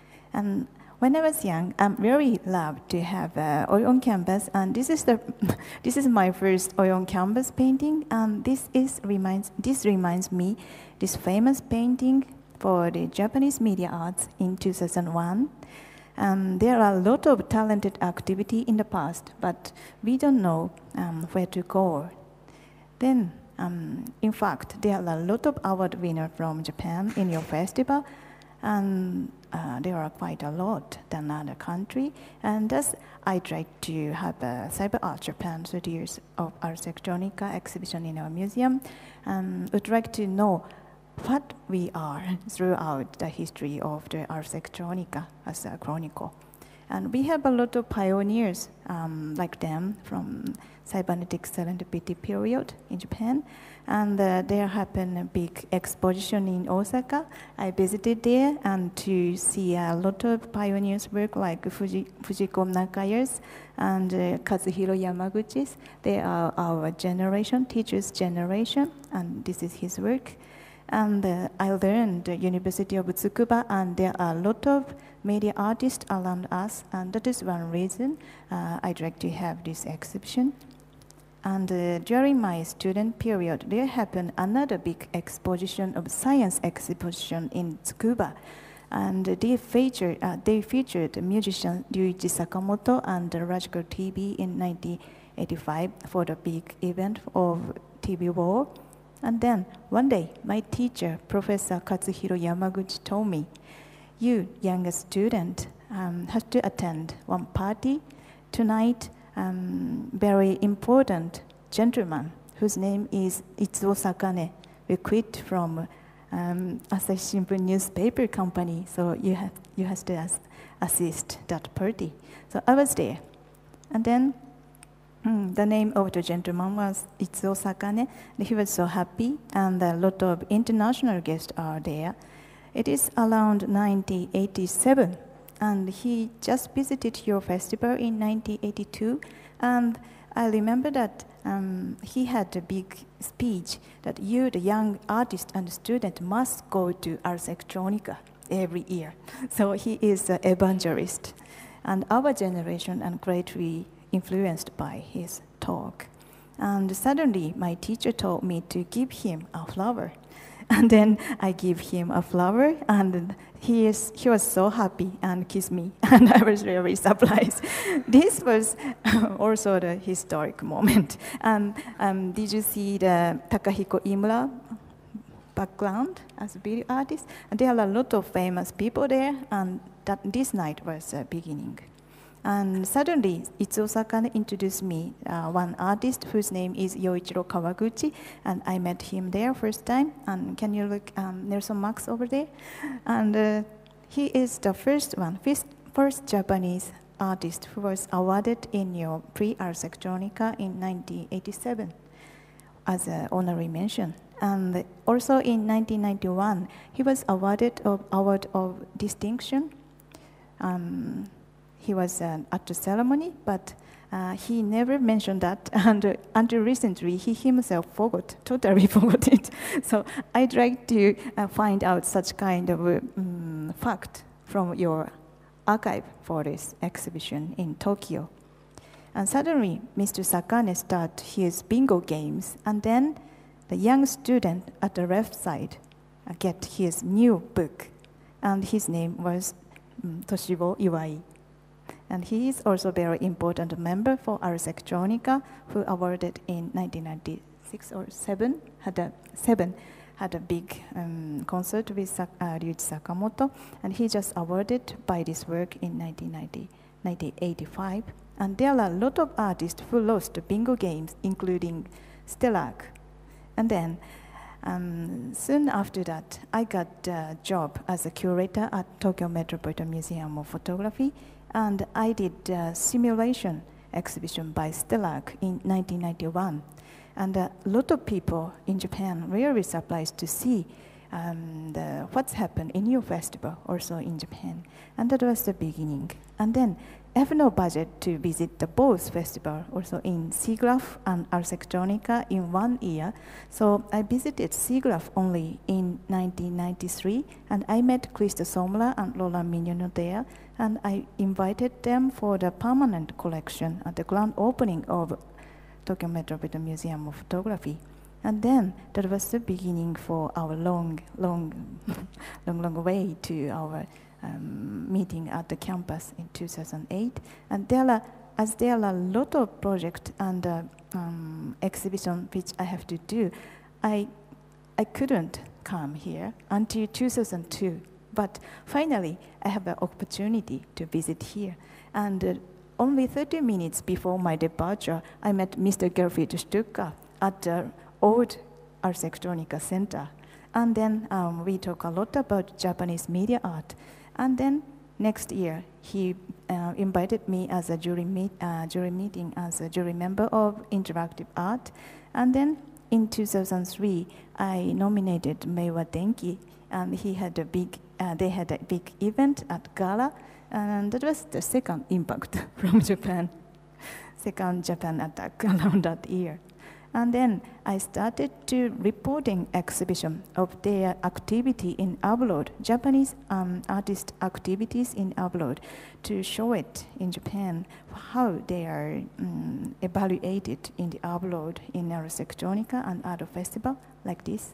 And when I was young, I really loved to have uh, oil on canvas, and this is the this is my first oil on canvas painting. And this is reminds this reminds me this famous painting for the Japanese media arts in two thousand one. Um, there are a lot of talented activity in the past, but we don't know um, where to go. Then, um, in fact, there are a lot of award winners from Japan in your festival, and uh, there are quite a lot than other country. And thus, I tried to have a Cyber Art Japan thirty years of Ars Electronica exhibition in our museum, and would like to know what we are throughout the history of the Ars Electronica as a chronicle. And we have a lot of pioneers um, like them from cybernetic serendipity period in Japan. And uh, there happened a big exposition in Osaka. I visited there and to see a lot of pioneers work like Fuji, Fujiko Nakayas and uh, Kazuhiro Yamaguchi's. They are our generation, teachers' generation, and this is his work. And uh, I learned the University of Tsukuba, and there are a lot of media artists around us, and that is one reason uh, I'd like to have this exhibition. And uh, during my student period, there happened another big exposition of science exposition in Tsukuba. And they featured, uh, they featured musician Ryuichi Sakamoto and Radical T V in nineteen eighty-five for the big event of T V War. And then one day, my teacher, Professor Katsuhiro Yamaguchi, told me, "You, young student, um, have to attend one party tonight. Um, very important gentleman whose name is Itsuo Sakane. We quit from um, Asahi Shimbun newspaper company, so you have you have to as, assist that party." So I was there, and then. Mm, the name of the gentleman was Itsuo Sakane. He was so happy, and a lot of international guests are there. It is around nineteen eighty-seven, and he just visited your festival in nineteen eighty-two. And I remember that um, he had a big speech that you, the young artist and student, must go to Ars Electronica every year. So he is an evangelist, and our generation and greatly influenced by his talk. And suddenly my teacher told me to give him a flower. And then I give him a flower, and he is he was so happy and kissed me, and I was really surprised. This was also the historic moment. And um, did you see the Takahiko Imura background as a video artist? And there are a lot of famous people there, and that this night was the beginning. And suddenly, Itsuo Sakane introduced me uh, one artist whose name is Yoichiro Kawaguchi, and I met him there first time. And can you look, um, Nelson Max over there? And uh, he is the first one, first, first Japanese artist who was awarded in your pre-Ars Electronica in nineteen eighty-seven as an honorary mention. And also in nineteen ninety-one, he was awarded of award of distinction. Um, He was uh, at the ceremony, but uh, he never mentioned that, and uh, until recently, he himself forgot, totally forgot it. So I'd like to uh, find out such kind of uh, um, fact from your archive for this exhibition in Tokyo. And suddenly, Mister Sakane started his bingo games, and then the young student at the left side uh, get his new book, and his name was um, Toshibo Iwai. And he is also a very important member for Ars Electronica, who awarded in nineteen ninety-six or seven, had a seven, had a big um, concert with Sak- uh, Ryuichi Sakamoto, and he just awarded by this work in nineteen ninety, nineteen eighty-five. And there are a lot of artists who lost the bingo games, including Stellag. And then Um, soon after that, I got a job as a curator at Tokyo Metropolitan Museum of Photography, and I did a simulation exhibition by Stellark in nineteen ninety-one. And a lot of people in Japan were really surprised to see um, the, what's happened in your festival, also in Japan. And that was the beginning. And then I have no budget to visit the both festival, also in SIGGRAPH and Ars Electronica in one year. So I visited SIGGRAPH only in nineteen ninety-three, and I met Krista Somla and Roland Mignonneau there, and I invited them for the permanent collection at the grand opening of Tokyo Metropolitan Museum of Photography. And then that was the beginning for our long, long, long, long way to our um, meeting at the campus in two thousand eight. And there are, as there are a lot of projects and uh, um, exhibition which I have to do, I, I couldn't come here until two thousand two. But finally, I have an opportunity to visit here. And uh, only thirty minutes before my departure, I met Mister Gerfried Stucker at the old Ars Electronica Center. And then um, we talk a lot about Japanese media art. And then next year, he uh, invited me as a jury, meet, uh, jury meeting as a jury member of Interactive Art. And then in two thousand three, I nominated Meiwa Denki, and he had a big, uh, they had a big event at Gala. And that was the second impact from Japan, second Japan attack around that year. And then I started to reporting exhibition of their activity in abroad, Japanese um, artist activities in abroad, to show it in Japan, how they are um, evaluated in the abroad in Ars Electronica and other festival like this.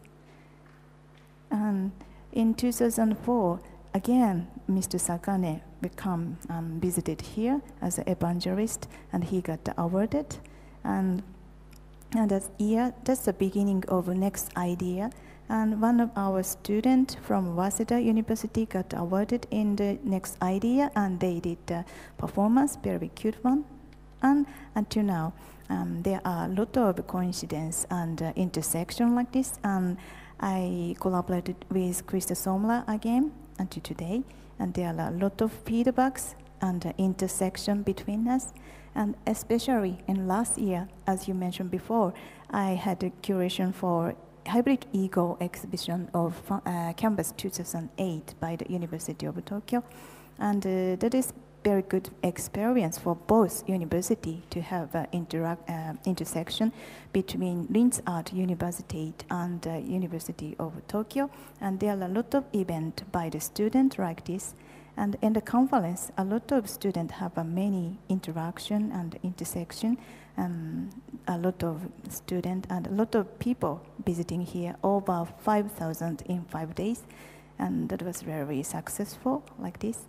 And in two thousand four, again, Mister Sakane become um, visited here as an evangelist, and he got awarded. And, and that year, that's the beginning of the next idea. And one of our students from Waseda University got awarded in the next idea, and they did a performance, very cute one. And until now, um, there are a lot of coincidence and uh, intersection like this. And I collaborated with Krista Somla again until today, and there are a lot of feedbacks and uh, intersection between us. And especially in last year, as you mentioned before, I had a curation for Hybrid Ego exhibition of uh, Canvas two thousand eight by the University of Tokyo. And uh, that is very good experience for both university to have an interact, uh, intersection between Linz Art University and uh, University of Tokyo. And there are a lot of events by the students like this. And in the conference, a lot of students have a many interaction and intersection. Um, a lot of students and a lot of people visiting here, over five thousand in five days. And that was very successful like this.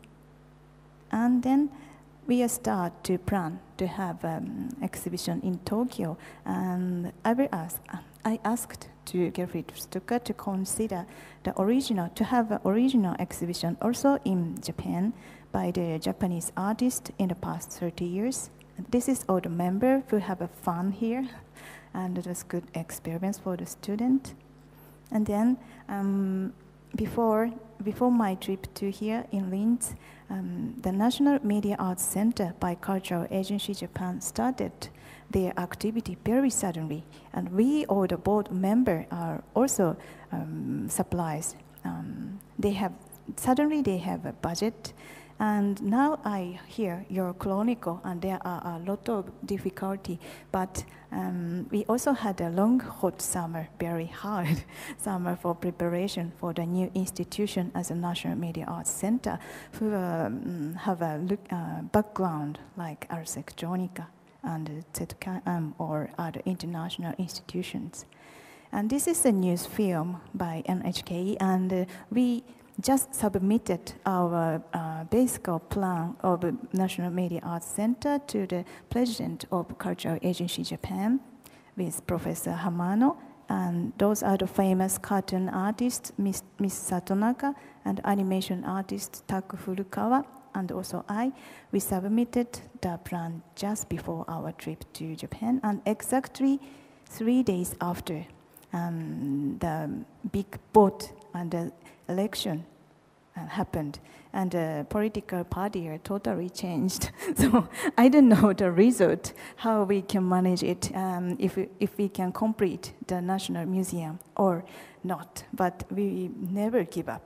And then we start to plan to have an um, exhibition in Tokyo. And I will ask, I asked to Gerfried Stucker to consider the original, to have an original exhibition also in Japan by the Japanese artists in the past thirty years. And this is all the members who have a fun here, and it was good experience for the student. And then um, before, before my trip to here in Linz, um, the National Media Arts Center by Cultural Agency Japan started their activity very suddenly, and we, all the board members, are also um, surprised. Um, they have suddenly they have a budget, and now I hear your chronicle, and there are a lot of difficulty. But um, we also had a long hot summer, very hard summer for preparation for the new institution as a National Media Arts Center, who um, have a look, uh, background like Ars Electronica and Z K M or other international institutions. And this is a news film by N H K, and uh, we just submitted our uh, basic plan of the National Media Arts Center to the president of Cultural Agency Japan with Professor Hamano, and those are the famous cartoon artists, Miss, Miss Satonaka, and animation artist Taku Furukawa, and also I. We submitted the plan just before our trip to Japan, and exactly three days after, um, the big vote and the election uh, happened, and the political party are totally changed. So I don't know the result, how we can manage it, um, if, we, if we can complete the National Museum or not, but we never give up.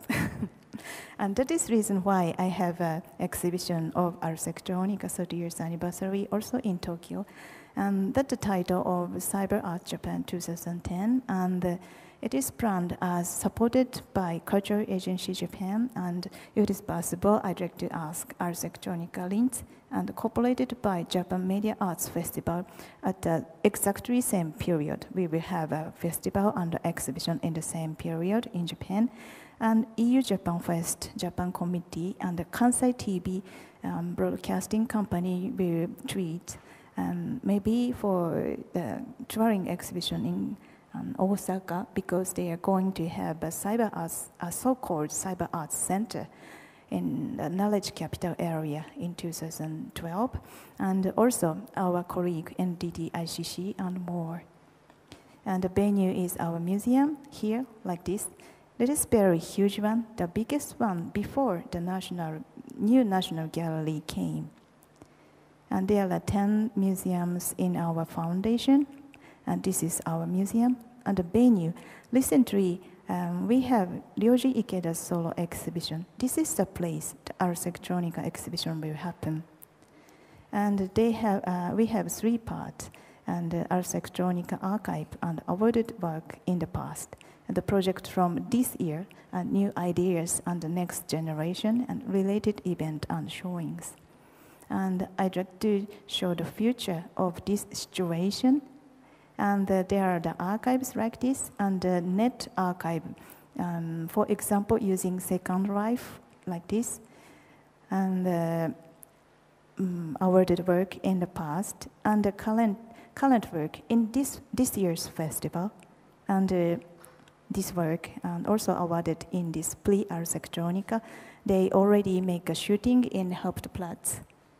And that is the reason why I have an exhibition of Ars Electronica thirty years anniversary also in Tokyo. And that's the title of Cyber Art Japan twenty ten. And uh, it is planned as supported by Cultural Agency Japan. And if it is possible, I'd like to ask Ars Electronica links and cooperated by Japan Media Arts Festival at the exactly same period. We will have a festival and exhibition in the same period in Japan. And E U Japan Fest, Japan Committee, and the Kansai T V um, broadcasting company will treat um, maybe for the touring exhibition in um, Osaka, because they are going to have a cyber arts, a so-called cyber arts center in the knowledge capital area in two thousand twelve, and also our colleague N D T I C C and more. And the venue is our museum here, like this. That is very huge one, the biggest one before the national, new National Gallery came. And there are ten museums in our foundation, and this is our museum. And the venue, recently um, we have Ryoji Ikeda's solo exhibition. This is the place the Ars Electronica exhibition will happen. And they have, uh, we have three parts, and uh, Ars Electronica archive and awarded work in the past. And the project from this year, and new ideas and the next generation, and related event and showings. And I'd like to show the future of this situation. And uh, there are the archives like this, and the net archive, um, for example, using Second Life like this, and uh, um, awarded work in the past, and the current, current work in this, this year's festival, and uh, this work, and also awarded in this pre-Ars Electronica. They already make a shooting in Hauptplatz.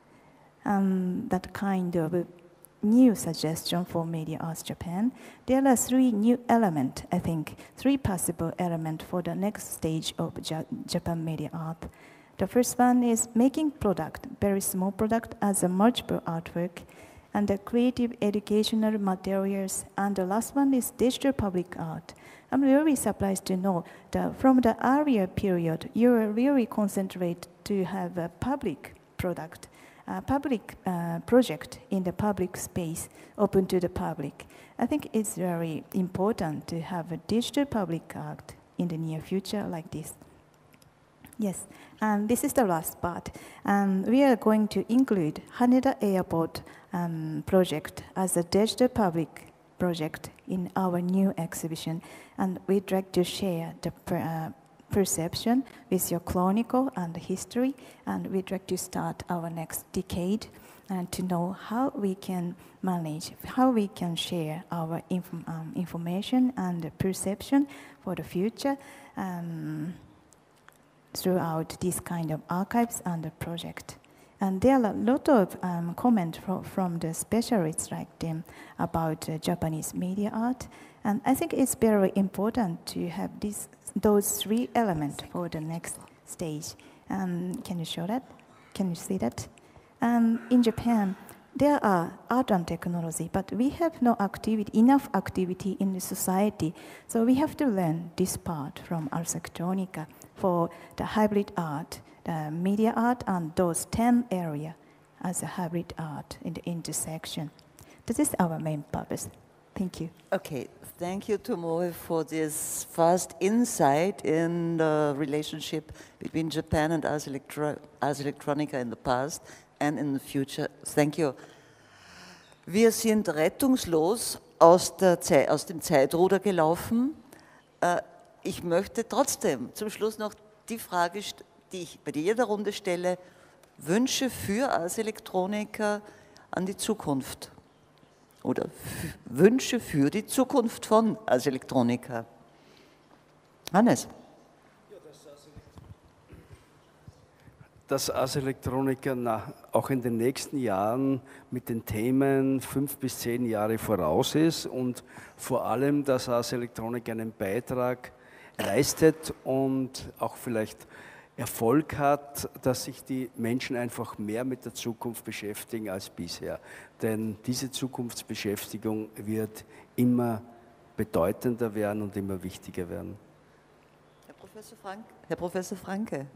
Um, that kind of a new suggestion for Media Arts Japan. There are three new elements, I think, three possible elements for the next stage of ja Japan Media Art. The first one is making product, very small product, as a multiple artwork, and the creative educational materials, and the last one is digital public art. I'm really surprised to know that from the earlier period, you are really concentrate to have a public product, a public uh, project in the public space, open to the public. I think it's very important to have a digital public art in the near future like this. Yes, and this is the last part. Um, we are going to include Haneda Airport um, project as a digital public project in our new exhibition, and we'd like to share the per, uh, perception with your chronicle and history, and we'd like to start our next decade and to know how we can manage, how we can share our inf um, information and perception for the future um, throughout this kind of archives and the project. And there are a lot of um, comments from, from the specialists like them about uh, Japanese media art. And I think it's very important to have this, those three elements for the next stage. Um, can you show that? Can you see that? Um, in Japan, there are art and technology, but we have no activity, enough activity in the society. So we have to learn this part from Ars Electronica for the hybrid art, the media art, and those ten areas as a hybrid art in the intersection. This is our main purpose. Thank you. Okay, thank you, Tomoe, for this fast insight in the relationship between Japan and Ars, Electro Ars Electronica in the past and in the future. Thank you. Wir sind rettungslos aus, der Ze aus dem Zeitruder gelaufen. Äh, ich möchte trotzdem zum Schluss noch die Frage, die ich bei jeder Runde stelle, Wünsche für Ars Electronica an die Zukunft oder Wünsche für die Zukunft von Ars Electronica. Hannes. dass Ars Electronica na, auch in den nächsten Jahren mit den Themen fünf bis zehn Jahre voraus ist und vor allem, dass Ars Electronica einen Beitrag leistet und auch vielleicht Erfolg hat, dass sich die Menschen einfach mehr mit der Zukunft beschäftigen als bisher. Denn diese Zukunftsbeschäftigung wird immer bedeutender werden und immer wichtiger werden. Herr Professor Frank, Herr Professor Franke.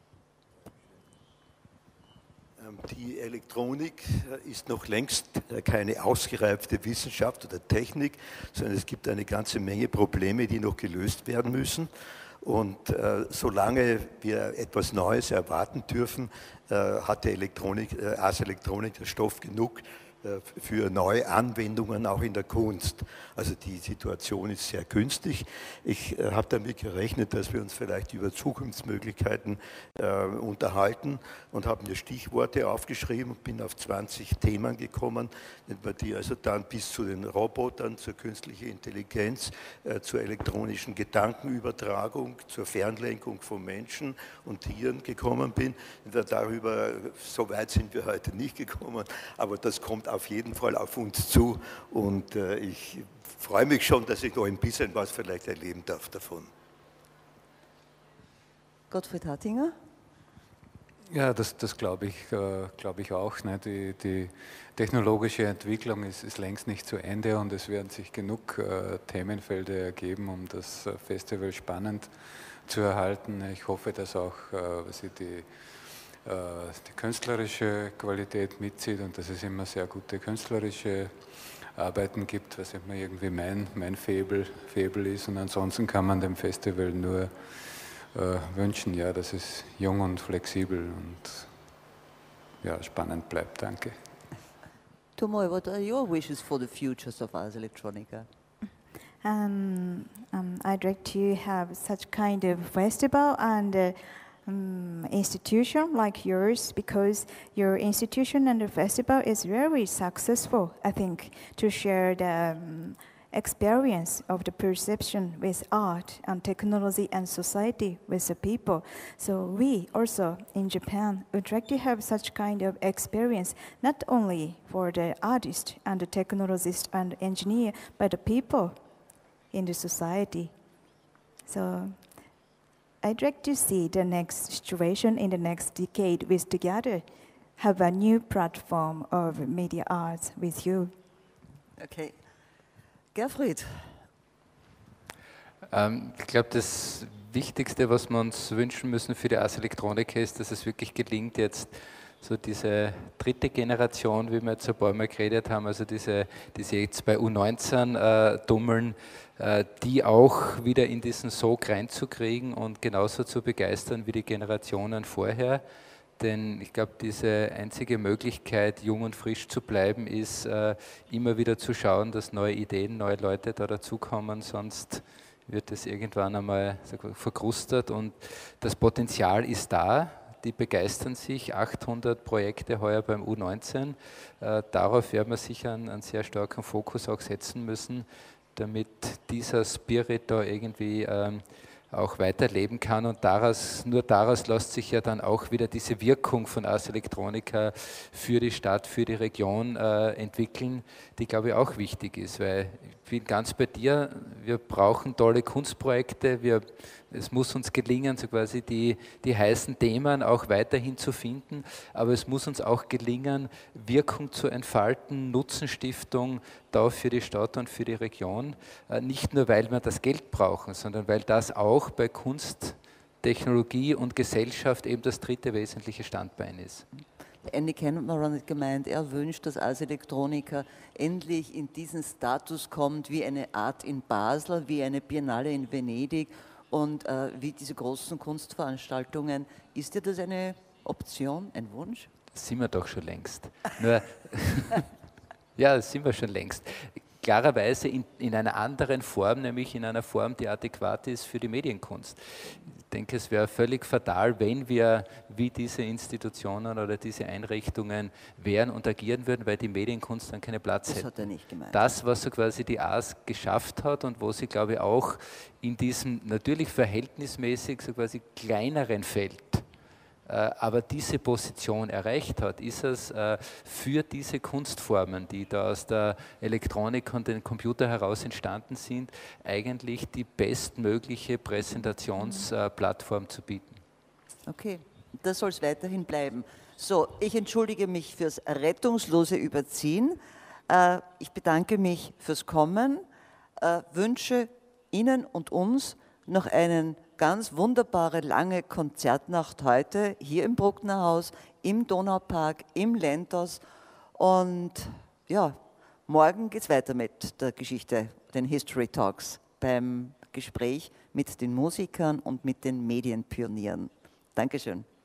Die Elektronik ist noch längst keine ausgereifte Wissenschaft oder Technik, sondern es gibt eine ganze Menge Probleme, die noch gelöst werden müssen. Und äh, solange wir etwas Neues erwarten dürfen, äh, hat die Elektronik, äh, Ars Electronica Stoff genug äh, für neue Anwendungen, auch in der Kunst. Also die Situation ist sehr günstig. Ich äh, habe damit gerechnet, dass wir uns vielleicht über Zukunftsmöglichkeiten äh, unterhalten und habe mir Stichworte aufgeschrieben und bin auf zwanzig Themen gekommen, die also dann bis zu den Robotern, zur künstlichen Intelligenz, äh, zur elektronischen Gedankenübertragung, zur Fernlenkung von Menschen und Tieren gekommen bin. Darüber, so weit sind wir heute nicht gekommen, aber das kommt auf jeden Fall auf uns zu und äh, ich freue mich schon, dass ich noch ein bisschen was vielleicht erleben darf davon. Gottfried Hattinger? Ja, das, das glaube ich, äh, glaube ich auch. Ne? Die, die technologische Entwicklung ist, ist längst nicht zu Ende und es werden sich genug äh, Themenfelder ergeben, um das äh, Festival spannend zu erhalten. Ich hoffe, dass auch äh, was ich, die, äh, die künstlerische Qualität mitzieht und dass es immer sehr gute künstlerische Arbeiten gibt, was immer irgendwie mein, mein Faible, Faible ist. Und ansonsten kann man dem Festival nur Äh, wünschen, ja, dass es jung und flexibel und ja, spannend bleibt. Danke. Tomoe, what are your wishes for the futures of Ars Electronica? Um, um, I'd like to have such kind of festival and uh, um, institution like yours, because your institution and the festival is very successful, I think, to share the um, experience of the perception with art and technology and society with the people. So we also in Japan would like to have such kind of experience, not only for the artist and the technologist and engineer, but the people in the society. So I'd like to see the next situation in the next decade with together have a new platform of media arts with you. Okay. Gerfried? Ähm, ich glaube, das Wichtigste, was wir uns wünschen müssen für die Ars Electronica, ist, dass es wirklich gelingt, jetzt so diese dritte Generation, wie wir jetzt ein paar Mal geredet haben, also diese, diese jetzt bei U neunzehn äh, dummeln, äh, die auch wieder in diesen Sog reinzukriegen und genauso zu begeistern wie die Generationen vorher. Denn ich glaube, diese einzige Möglichkeit, jung und frisch zu bleiben, ist äh, immer wieder zu schauen, dass neue Ideen, neue Leute da dazukommen, sonst wird es irgendwann einmal verkrustet und das Potenzial ist da, die begeistern sich, achthundert Projekte heuer beim U neunzehn, äh, darauf werden wir sicher einen, einen sehr starken Fokus auch setzen müssen, damit dieser Spirit da irgendwie ähm, auch weiterleben kann und daraus, nur daraus lässt sich ja dann auch wieder diese Wirkung von Ars Electronica für die Stadt, für die Region äh, entwickeln, die glaube ich auch wichtig ist, weil ich bin ganz bei dir, wir brauchen tolle Kunstprojekte, wir, es muss uns gelingen, so quasi die, die heißen Themen auch weiterhin zu finden, aber es muss uns auch gelingen, Wirkung zu entfalten, Nutzenstiftung da für die Stadt und für die Region, äh, nicht nur weil wir das Geld brauchen, sondern weil das auch bei Kunst, Technologie und Gesellschaft eben das dritte wesentliche Standbein ist. Andy Cameron hat gemeint, er wünscht, dass Ars Electronica endlich in diesen Status kommt, wie eine Art in Basel, wie eine Biennale in Venedig und äh, wie diese großen Kunstveranstaltungen. Ist dir das eine Option, ein Wunsch? Das sind wir doch schon längst. Nur ja, das sind wir schon längst. Klarerweise in, in einer anderen Form, nämlich in einer Form, die adäquat ist für die Medienkunst. Ich denke, es wäre völlig fatal, wenn wir wie diese Institutionen oder diese Einrichtungen wären und agieren würden, weil die Medienkunst dann keinen Platz hätte. Das hat er nicht gemeint. Das, was so quasi die Ars geschafft hat und wo sie, glaube ich, auch in diesem natürlich verhältnismäßig so quasi kleineren Feld aber diese Position erreicht hat, ist es für diese Kunstformen, die da aus der Elektronik und dem Computer heraus entstanden sind, eigentlich die bestmögliche Präsentationsplattform zu bieten. Okay, das soll es weiterhin bleiben. So, ich entschuldige mich fürs rettungslose Überziehen. Äh, ich bedanke mich fürs Kommen, äh, wünsche Ihnen und uns noch eine ganz wunderbare, lange Konzertnacht heute hier im Bruckner Haus, im Donaupark, im Lentos. Und ja, morgen geht es weiter mit der Geschichte, den History Talks, beim Gespräch mit den Musikern und mit den Medienpionieren. Dankeschön.